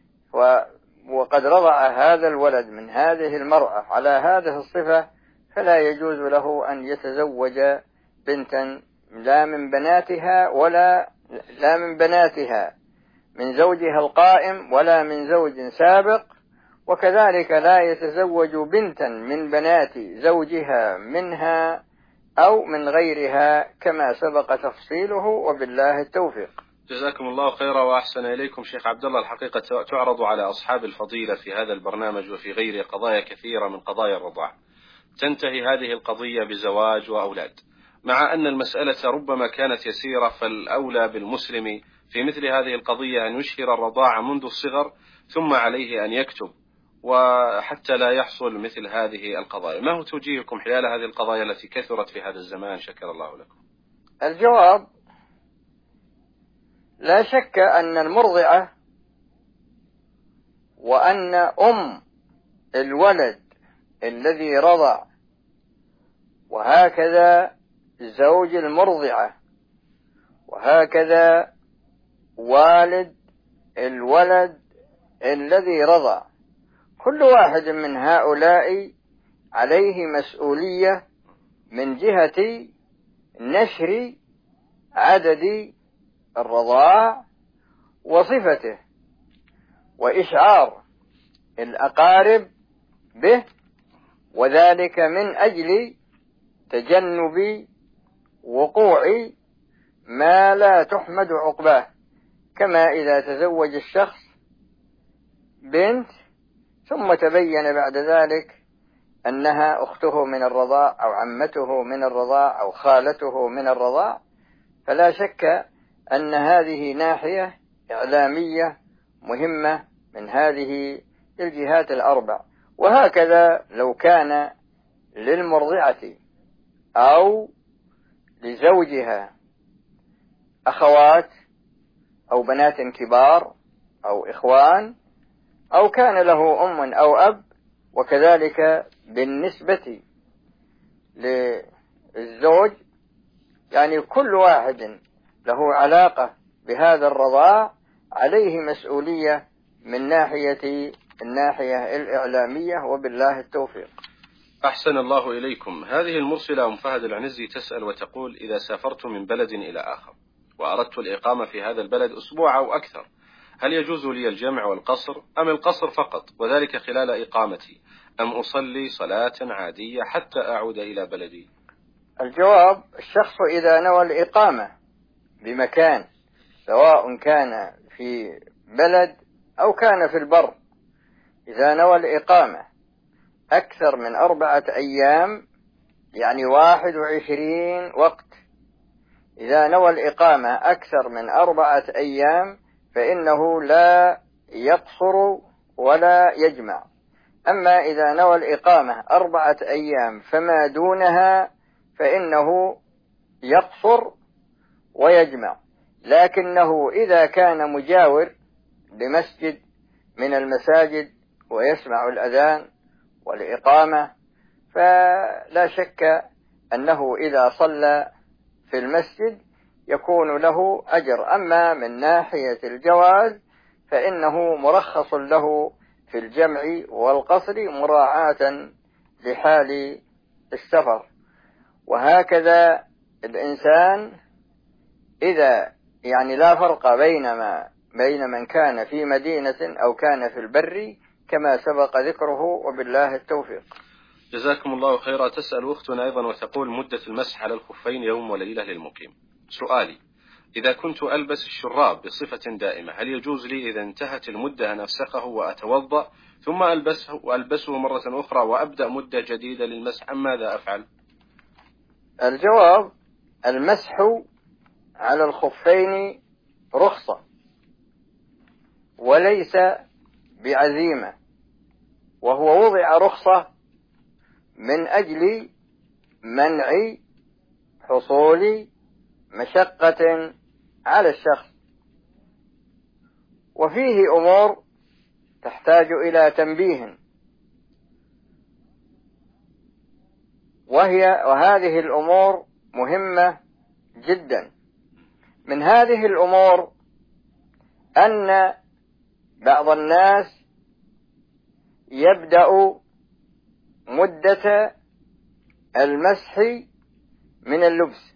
[SPEAKER 3] وقد رضع هذا الولد من هذه المرأة على هذه الصفة، فلا يجوز له أن يتزوج بنتا لا من بناتها ولا لا من بناتها من زوجها القائم ولا من زوج سابق، وكذلك لا يتزوج بنتا من بنات زوجها منها أو من غيرها كما سبق تفصيله، وبالله التوفيق.
[SPEAKER 2] جزاكم الله خيرا وأحسن إليكم شيخ عبد الله. الحقيقة تعرض على أصحاب الفضيلة في هذا البرنامج وفي غيره قضايا كثيرة من قضايا الرضاع، تنتهي هذه القضية بزواج وأولاد، مع أن المسألة ربما كانت يسيرة، فالأولى بالمسلم في مثل هذه القضية أن يشهر الرضاعة منذ الصغر، ثم عليه أن يكتب وحتى لا يحصل مثل هذه القضايا. ما هو توجيهكم حيال هذه القضايا التي كثرت في هذا الزمان؟ شكر الله لكم.
[SPEAKER 3] الجواب: لا شك أن المرضعة وأن أم الولد الذي رضع، وهكذا زوج المرضعة، وهكذا والد الولد الذي رضع، كل واحد من هؤلاء عليه مسؤولية من جهة نشر عدد الرضاع وصفته، وإشعار الأقارب به، وذلك من أجل تجنب وقوع ما لا تحمد عقباه، كما إذا تزوج الشخص بنت ثم تبين بعد ذلك أنها أخته من الرضاع أو عمته من الرضاع أو خالته من الرضاع، فلا شك أن هذه ناحية إعلامية مهمة من هذه الجهات الأربع. وهكذا لو كان للمرضعة أو لزوجها أخوات أو بنات كبار أو إخوان، أو كان له أم أو أب، وكذلك بالنسبة للزوج، يعني كل واحد له علاقة بهذا الرضاع عليه مسؤولية من ناحية الناحية الإعلامية، وبالله التوفيق.
[SPEAKER 2] أحسن الله إليكم. هذه المرسلة أم فهد العنزي تسأل وتقول: إذا سافرت من بلد إلى آخر وأردت الإقامة في هذا البلد أسبوع أو أكثر، هل يجوز لي الجمع والقصر أم القصر فقط، وذلك خلال إقامتي، أم أصلي صلاة عادية حتى أعود إلى بلدي؟
[SPEAKER 3] الجواب: الشخص إذا نوى الإقامة بمكان، سواء كان في بلد أو كان في البر، إذا نوى الإقامة أكثر من أربعة أيام، يعني واحد وعشرين وقت، إذا نوى الإقامة أكثر من أربعة أيام فإنه لا يقصر ولا يجمع. أما إذا نوى الإقامة أربعة أيام فما دونها فإنه يقصر ويجمع، لكنه إذا كان مجاور لمسجد من المساجد ويسمع الأذان والإقامة، فلا شك أنه إذا صلى في المسجد يكون له أجر. أما من ناحية الجواز فإنه مرخص له في الجمع والقصر مراعاة لحال السفر. وهكذا الإنسان إذا يعني لا فرق بينما بين من كان في مدينة أو كان في البر كما سبق ذكره، وبالله التوفيق.
[SPEAKER 2] جزاكم الله خيرا. تسأل أختنا أيضا وتقول: مدة المسح على الخفين يوم وليلة للمقيم. سؤالي: إذا كنت ألبس الشراب بصفة دائمة هل يجوز لي إذا انتهت المدة أن أفسخه وأتوضأ ثم ألبسه, وألبسه مرة أخرى وأبدأ مدة جديدة للمسح، أم ماذا أفعل؟
[SPEAKER 3] الجواب: المسح على الخفين رخصة وليس بعزيمة، وهو وضع رخصة من أجل منع حصول مشقة على الشخص، وفيه أمور تحتاج إلى تنبيه، وهي وهذه الأمور مهمة جدا. من هذه الأمور أن بعض الناس يبدأ مدة المسح من اللبس،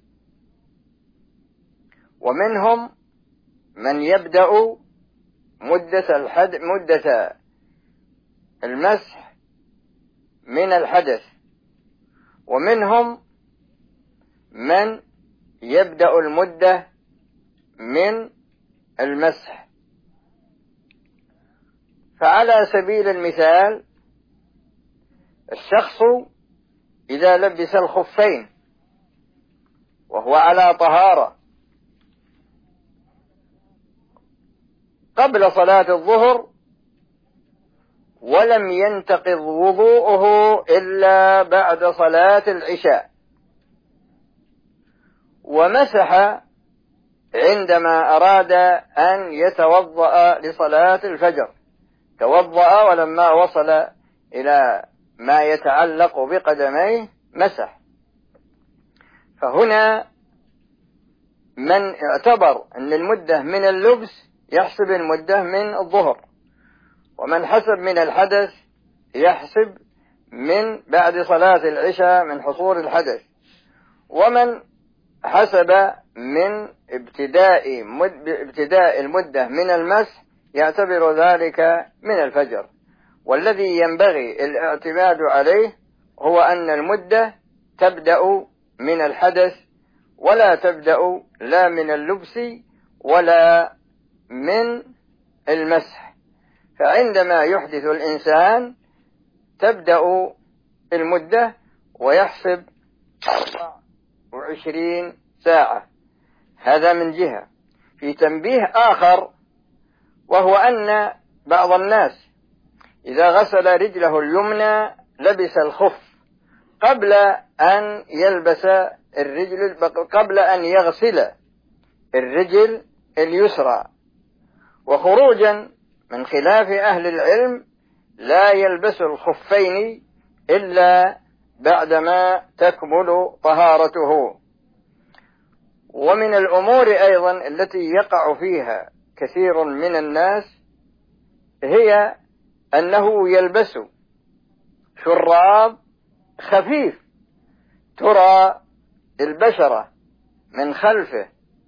[SPEAKER 3] ومنهم من يبدأ مدة الحد مدة المسح من الحدث، ومنهم من يبدأ المدة من المسح. فعلى سبيل المثال الشخص إذا لبس الخفين وهو على طهارة قبل صلاة الظهر ولم ينتقض وضوءه إلا بعد صلاة العشاء، ومسح عندما أراد أن يتوضأ لصلاة الفجر، توضأ ولما وصل إلى ما يتعلق بقدميه مسح. فهنا من اعتبر أن المدة من اللبس يحسب المدة من الظهر، ومن حسب من الحدث يحسب من بعد صلاة العشاء من حصول الحدث، ومن حسب من ابتداء مد ابتداء المدة من المسح يعتبر ذلك من الفجر. والذي ينبغي الاعتماد عليه هو أن المدة تبدأ من الحدث ولا تبدأ لا من اللبس ولا من المسح. فعندما يحدث الإنسان تبدأ المدة ويحسب أربع وعشرين ساعة. هذا من جهة. في تنبيه آخر، وهو أن بعض الناس إذا غسل رجله اليمنى لبس الخف قبل أن يلبس الرجل قبل أن يغسل الرجل اليسرى، وخروجا من خلاف أهل العلم لا يلبس الخفين إلا بعدما تكمل طهارته. ومن الأمور أيضا التي يقع فيها كثير من الناس هي أنه يلبس شراب خفيف ترى البشرة من خلفه،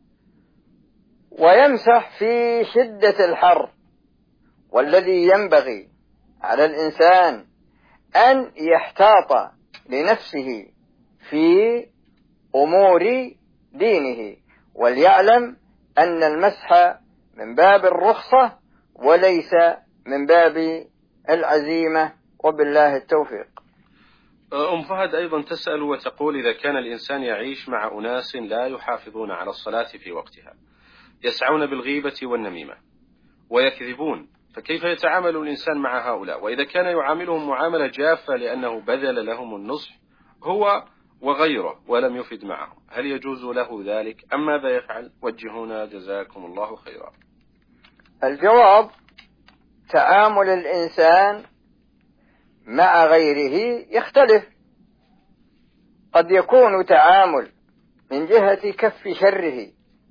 [SPEAKER 3] ويمسح في شدة الحر. والذي ينبغي على الإنسان أن يحتاط لنفسه في أمور دينه، وليعلم أن المسح من باب الرخصة وليس من باب العزيمة، وبالله التوفيق.
[SPEAKER 2] أم فهد أيضا تسأل وتقول: إذا كان الإنسان يعيش مع أناس لا يحافظون على الصلاة في وقتها، يسعون بالغيبة والنميمة ويكذبون، فكيف يتعامل الإنسان مع هؤلاء؟ وإذا كان يعاملهم معاملة جافة لأنه بذل لهم النصح هو وغيره ولم يفد معهم، هل يجوز له ذلك أم ماذا يفعل؟ وجهونا جزاكم الله خيرا.
[SPEAKER 3] الجواب: تعامل الإنسان مع غيره يختلف. قد يكون تعامل من جهة كف شره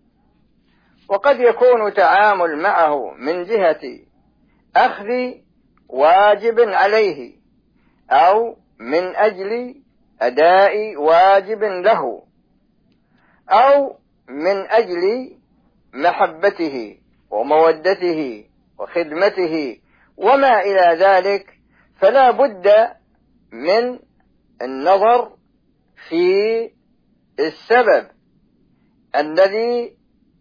[SPEAKER 3] وقد يكون تعامل معه من جهة أخذ واجب عليه أو من أجل أداء واجب له أو من أجل محبته ومودته وخدمته وما إلى ذلك، فلا بد من النظر في السبب الذي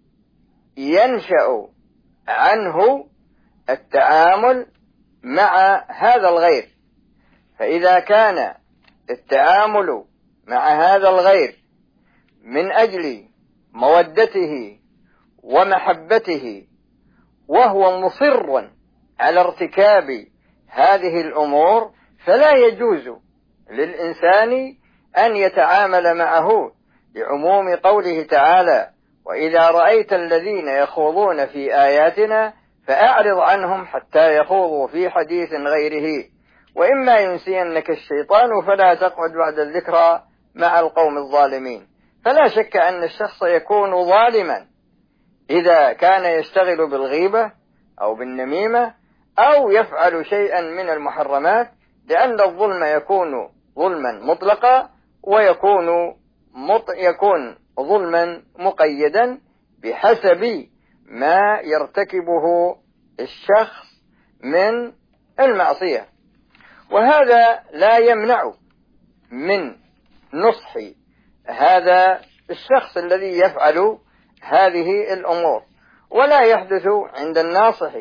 [SPEAKER 3] ينشأ عنه التعامل مع هذا الغير. فإذا كان التعامل مع هذا الغير من أجل مودته ومحبته وهو مصر على ارتكاب هذه الأمور، فلا يجوز للإنسان أن يتعامل معه، لعموم قوله تعالى: وإذا رأيت الذين يخوضون في آياتنا فأعرض عنهم حتى يخوضوا في حديث غيره، وإما ينسينك الشيطان فلا تقعد بعد الذكرى مع القوم الظالمين. فلا شك أن الشخص يكون ظالما إذا كان يشتغل بالغيبة أو بالنميمة أو يفعل شيئا من المحرمات، لأن الظلم يكون ظلما مطلقا ويكون مط... يكون ظلما مقيدا بحسب ما يرتكبه الشخص من المعصية. وهذا لا يمنع من نصح هذا الشخص الذي يفعل هذه الأمور، ولا يحدث عند الناصح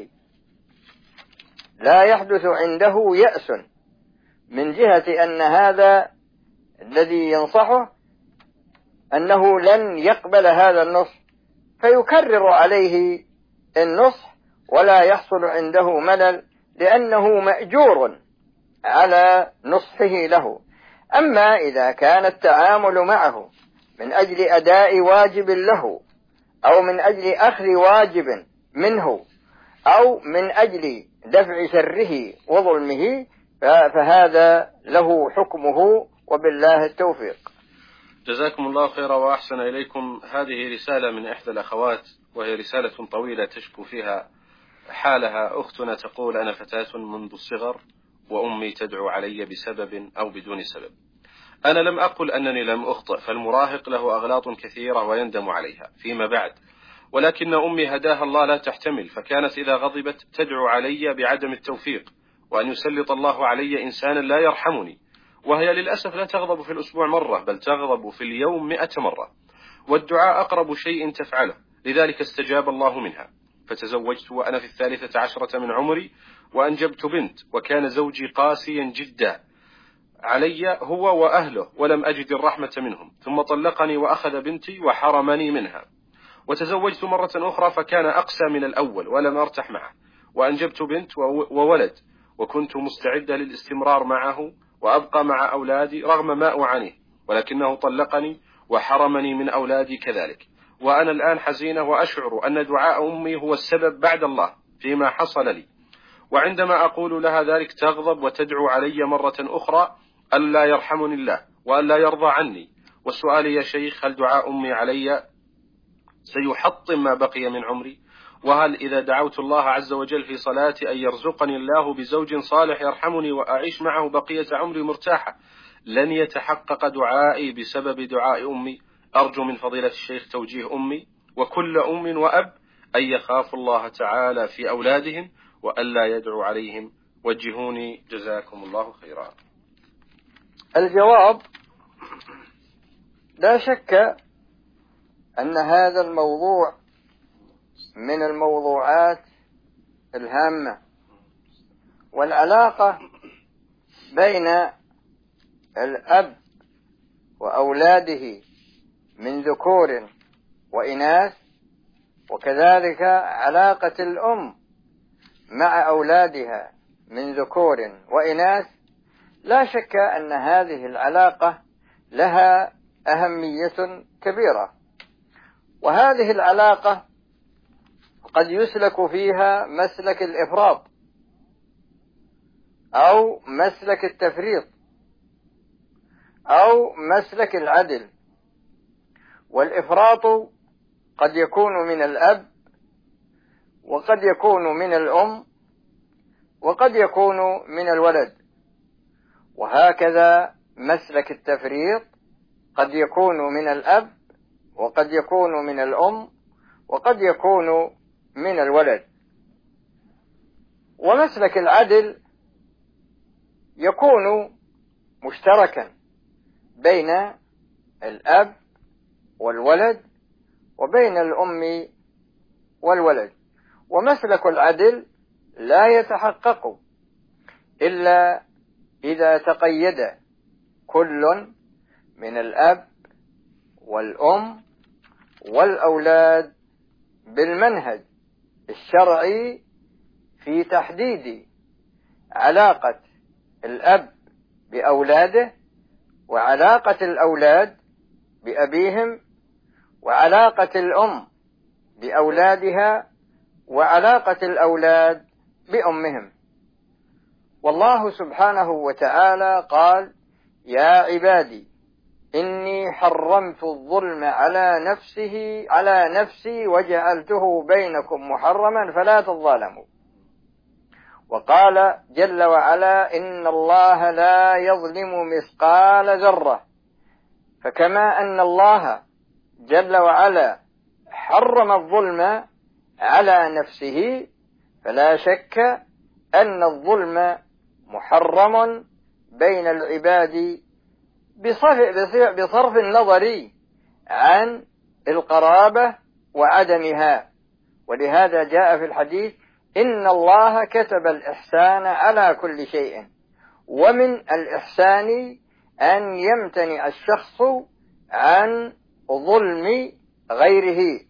[SPEAKER 3] لا يحدث عنده يأس من جهة أن هذا الذي ينصحه أنه لن يقبل هذا النصح، فيكرر عليه النصح ولا يحصل عنده ملل، لأنه مأجور على نصحه له. أما إذا كان التعامل معه من أجل أداء واجب له أو من أجل أخذ واجب منه أو من أجل دفع شره وظلمه، فهذا له حكمه، وبالله التوفيق.
[SPEAKER 2] جزاكم الله خيرا وأحسن إليكم. هذه رسالة من إحدى الأخوات، وهي رسالة طويلة تشكو فيها حالها. أختنا تقول: أنا فتاة منذ الصغر وأمي تدعو علي بسبب أو بدون سبب. أنا لم أقل أنني لم أخطئ، فالمراهق له أغلاط كثيرة ويندم عليها فيما بعد، ولكن أمي هداها الله لا تحتمل، فكانت إذا غضبت تدعو علي بعدم التوفيق وأن يسلط الله علي إنسانا لا يرحمني، وهي للأسف لا تغضب في الأسبوع مرة، بل تغضب في اليوم مئة مرة، والدعاء أقرب شيء تفعله، لذلك استجاب الله منها. فتزوجت وأنا في الثالثة عشرة من عمري وأنجبت بنت، وكان زوجي قاسيا جدا علي هو وأهله، ولم أجد الرحمة منهم، ثم طلقني وأخذ بنتي وحرمني منها. وتزوجت مرة أخرى فكان أقسى من الأول ولم أرتح معه، وأنجبت بنت وولد، وكنت مستعدة للاستمرار معه وأبقى مع أولادي رغم ما أعانيه، ولكنه طلقني وحرمني من أولادي كذلك. وأنا الآن حزينة وأشعر أن دعاء أمي هو السبب بعد الله فيما حصل لي، وعندما أقول لها ذلك تغضب وتدعو علي مرة أخرى ألا يرحمني الله وألا يرضى عني. والسؤال يا شيخ: هل دعاء أمي علي سيحطم ما بقي من عمري؟ وهل إذا دعوت الله عز وجل في صلاتي أن يرزقني الله بزوج صالح يرحمني وأعيش معه بقية عمري مرتاحة، لن يتحقق دعائي بسبب دعاء أمي؟ أرجو من فضيلة الشيخ توجيه أمي وكل أم وأب أن يخافوا الله تعالى في أولادهم وألا يدعو عليهم. وجهوني جزاكم الله خيرا.
[SPEAKER 3] الجواب: لا شك أن هذا الموضوع من الموضوعات الهامة، والعلاقة بين الأب وأولاده من ذكور وإناث، وكذلك علاقة الأم مع أولادها من ذكور وإناث، لا شك أن هذه العلاقة لها أهمية كبيرة. وهذه العلاقة قد يسلك فيها مسلك الإفراط أو مسلك التفريط أو مسلك العدل. والإفراط قد يكون من الأب وقد يكون من الأم وقد يكون من الولد. وهكذا مسلك التفريط قد يكون من الأب وقد يكون من الأم وقد يكون من الولد. ومسلك العدل يكون مشتركا بين الأب والولد وبين الأم والولد. ومسلك العدل لا يتحقق إلا إذا تقيد كل من الأب والأم والأولاد بالمنهج الشرعي في تحديد علاقة الأب بأولاده وعلاقة الأولاد بأبيهم وعلاقة الأم بأولادها وعلاقة الأولاد بأمهم. والله سبحانه وتعالى قال: يا عبادي إني حرمت الظلم على نفسه على نفسي وجعلته بينكم محرما فلا تظالموا. وقال جل وعلا: إن الله لا يظلم مثقال ذرة. فكما أن الله جل وعلا حرم الظلم على نفسه، فلا شك أن الظلم محرم بين العباد بصرف النظر عن القرابة وعدمها. ولهذا جاء في الحديث: إن الله كتب الإحسان على كل شيء. ومن الإحسان أن يمتنع الشخص عن ظلم غيره.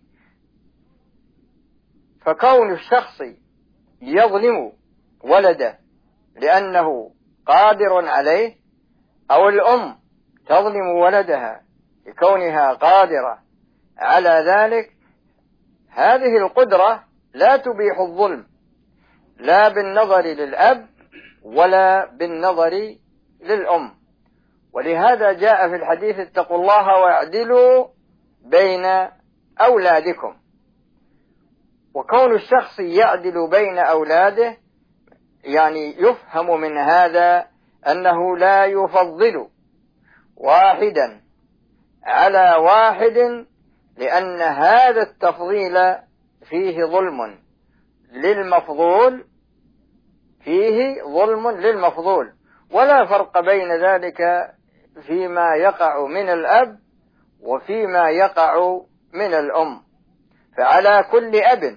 [SPEAKER 3] فكون الشخص يظلم ولده لأنه قادر عليه، أو الأم تظلم ولدها لكونها قادرة على ذلك، هذه القدرة لا تبيح الظلم، لا بالنظر للأب ولا بالنظر للأم. ولهذا جاء في الحديث: اتقوا الله واعدلوا بين أولادكم. وكون الشخص يعدل بين أولاده يعني يفهم من هذا أنه لا يفضل واحدا على واحد، لأن هذا التفضيل فيه ظلم للمفضول فيه ظلم للمفضول. ولا فرق بين ذلك فيما يقع من الأب وفيما يقع من الأم. فعلى كل أب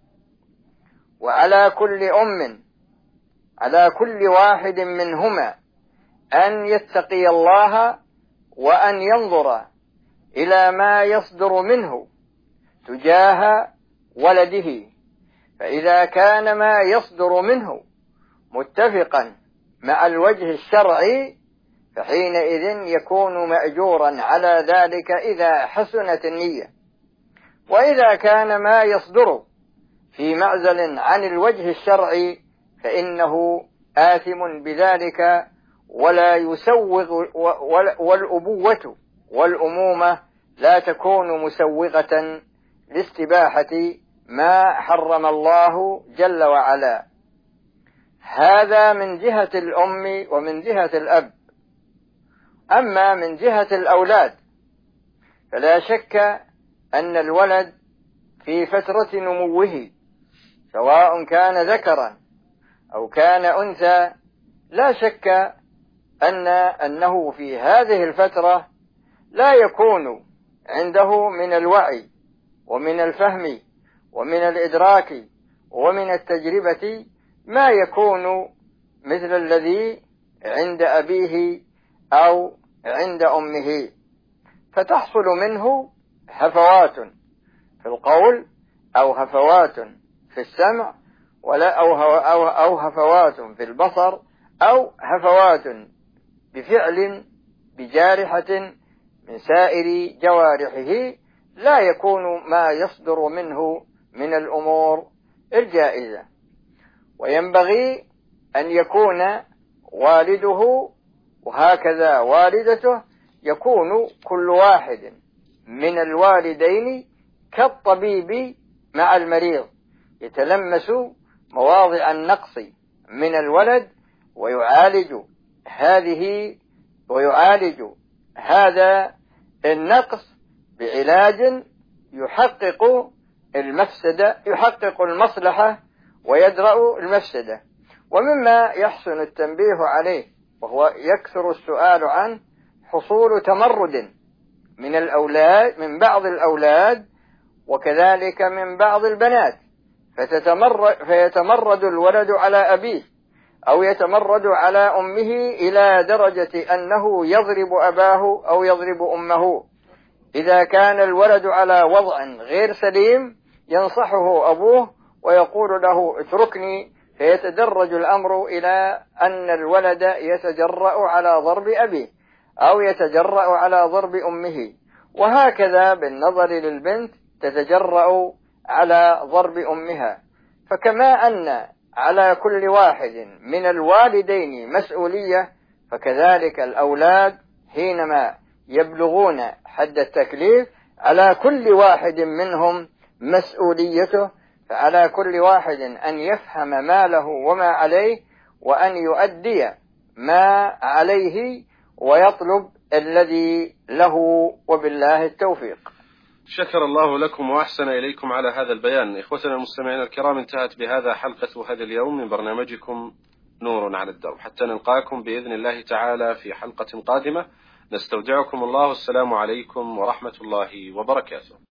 [SPEAKER 3] وعلى كل أم، على كل واحد منهما أن يتقي الله وأن ينظر إلى ما يصدر منه تجاه ولده. فإذا كان ما يصدر منه متفقا مع الوجه الشرعي فحينئذ يكون مأجورا على ذلك إذا حسنت النية. وإذا كان ما يصدر في معزل عن الوجه الشرعي فإنه آثم بذلك ولا يسوغ، والأبوة والأمومة لا تكون مسوغة لاستباحة ما حرم الله جل وعلا. هذا من جهة الأم ومن جهة الأب. أما من جهة الأولاد فلا شك أن الولد في فترة نموه سواء كان ذكرا أو كان أنثى، لا شك أن أنه في هذه الفترة لا يكون عنده من الوعي ومن الفهم ومن الإدراك ومن التجربة ما يكون مثل الذي عند أبيه أو عند أمه، فتحصل منه هفوات في القول أو هفوات في السمع ولا أو, أو, أو هفوات في البصر أو هفوات بفعل بجارحة من سائر جوارحه، لا يكون ما يصدر منه من الأمور الجائزة. وينبغي أن يكون والده وهكذا والدته يكون كل واحد من الوالدين كالطبيب مع المريض، يتلمس مواضع النقص من الولد ويعالج هذه ويعالج هذا النقص بعلاج يحقق المفسدة يحقق المصلحة ويدرأ المفسدة. ومما يحسن التنبيه عليه وهو يكثر السؤال عنه حصول تمرد من الأولاد من بعض الأولاد وكذلك من بعض البنات، فتتمرد فيتمرد الولد على أبيه أو يتمرد على أمه إلى درجة أنه يضرب أباه أو يضرب أمه. إذا كان الولد على وضع غير سليم ينصحه أبوه ويقول له اتركني، فيتدرج الأمر إلى أن الولد يتجرأ على ضرب أبيه أو يتجرأ على ضرب أمه، وهكذا بالنظر للبنت تتجرأ على ضرب أمها. فكما أن على كل واحد من الوالدين مسؤولية، فكذلك الأولاد حينما يبلغون حد التكليف على كل واحد منهم مسؤوليته، فعلى كل واحد أن يفهم ما له وما عليه وأن يؤدي ما عليه ويطلب الذي له، وبالله التوفيق.
[SPEAKER 2] شكر الله لكم وأحسن إليكم على هذا البيان. إخوتنا المستمعين الكرام، انتهت بهذا حلقة هذا اليوم من برنامجكم نور على الدرب، حتى نلقاكم بإذن الله تعالى في حلقة قادمة. نستودعكم الله، السلام عليكم ورحمة الله وبركاته.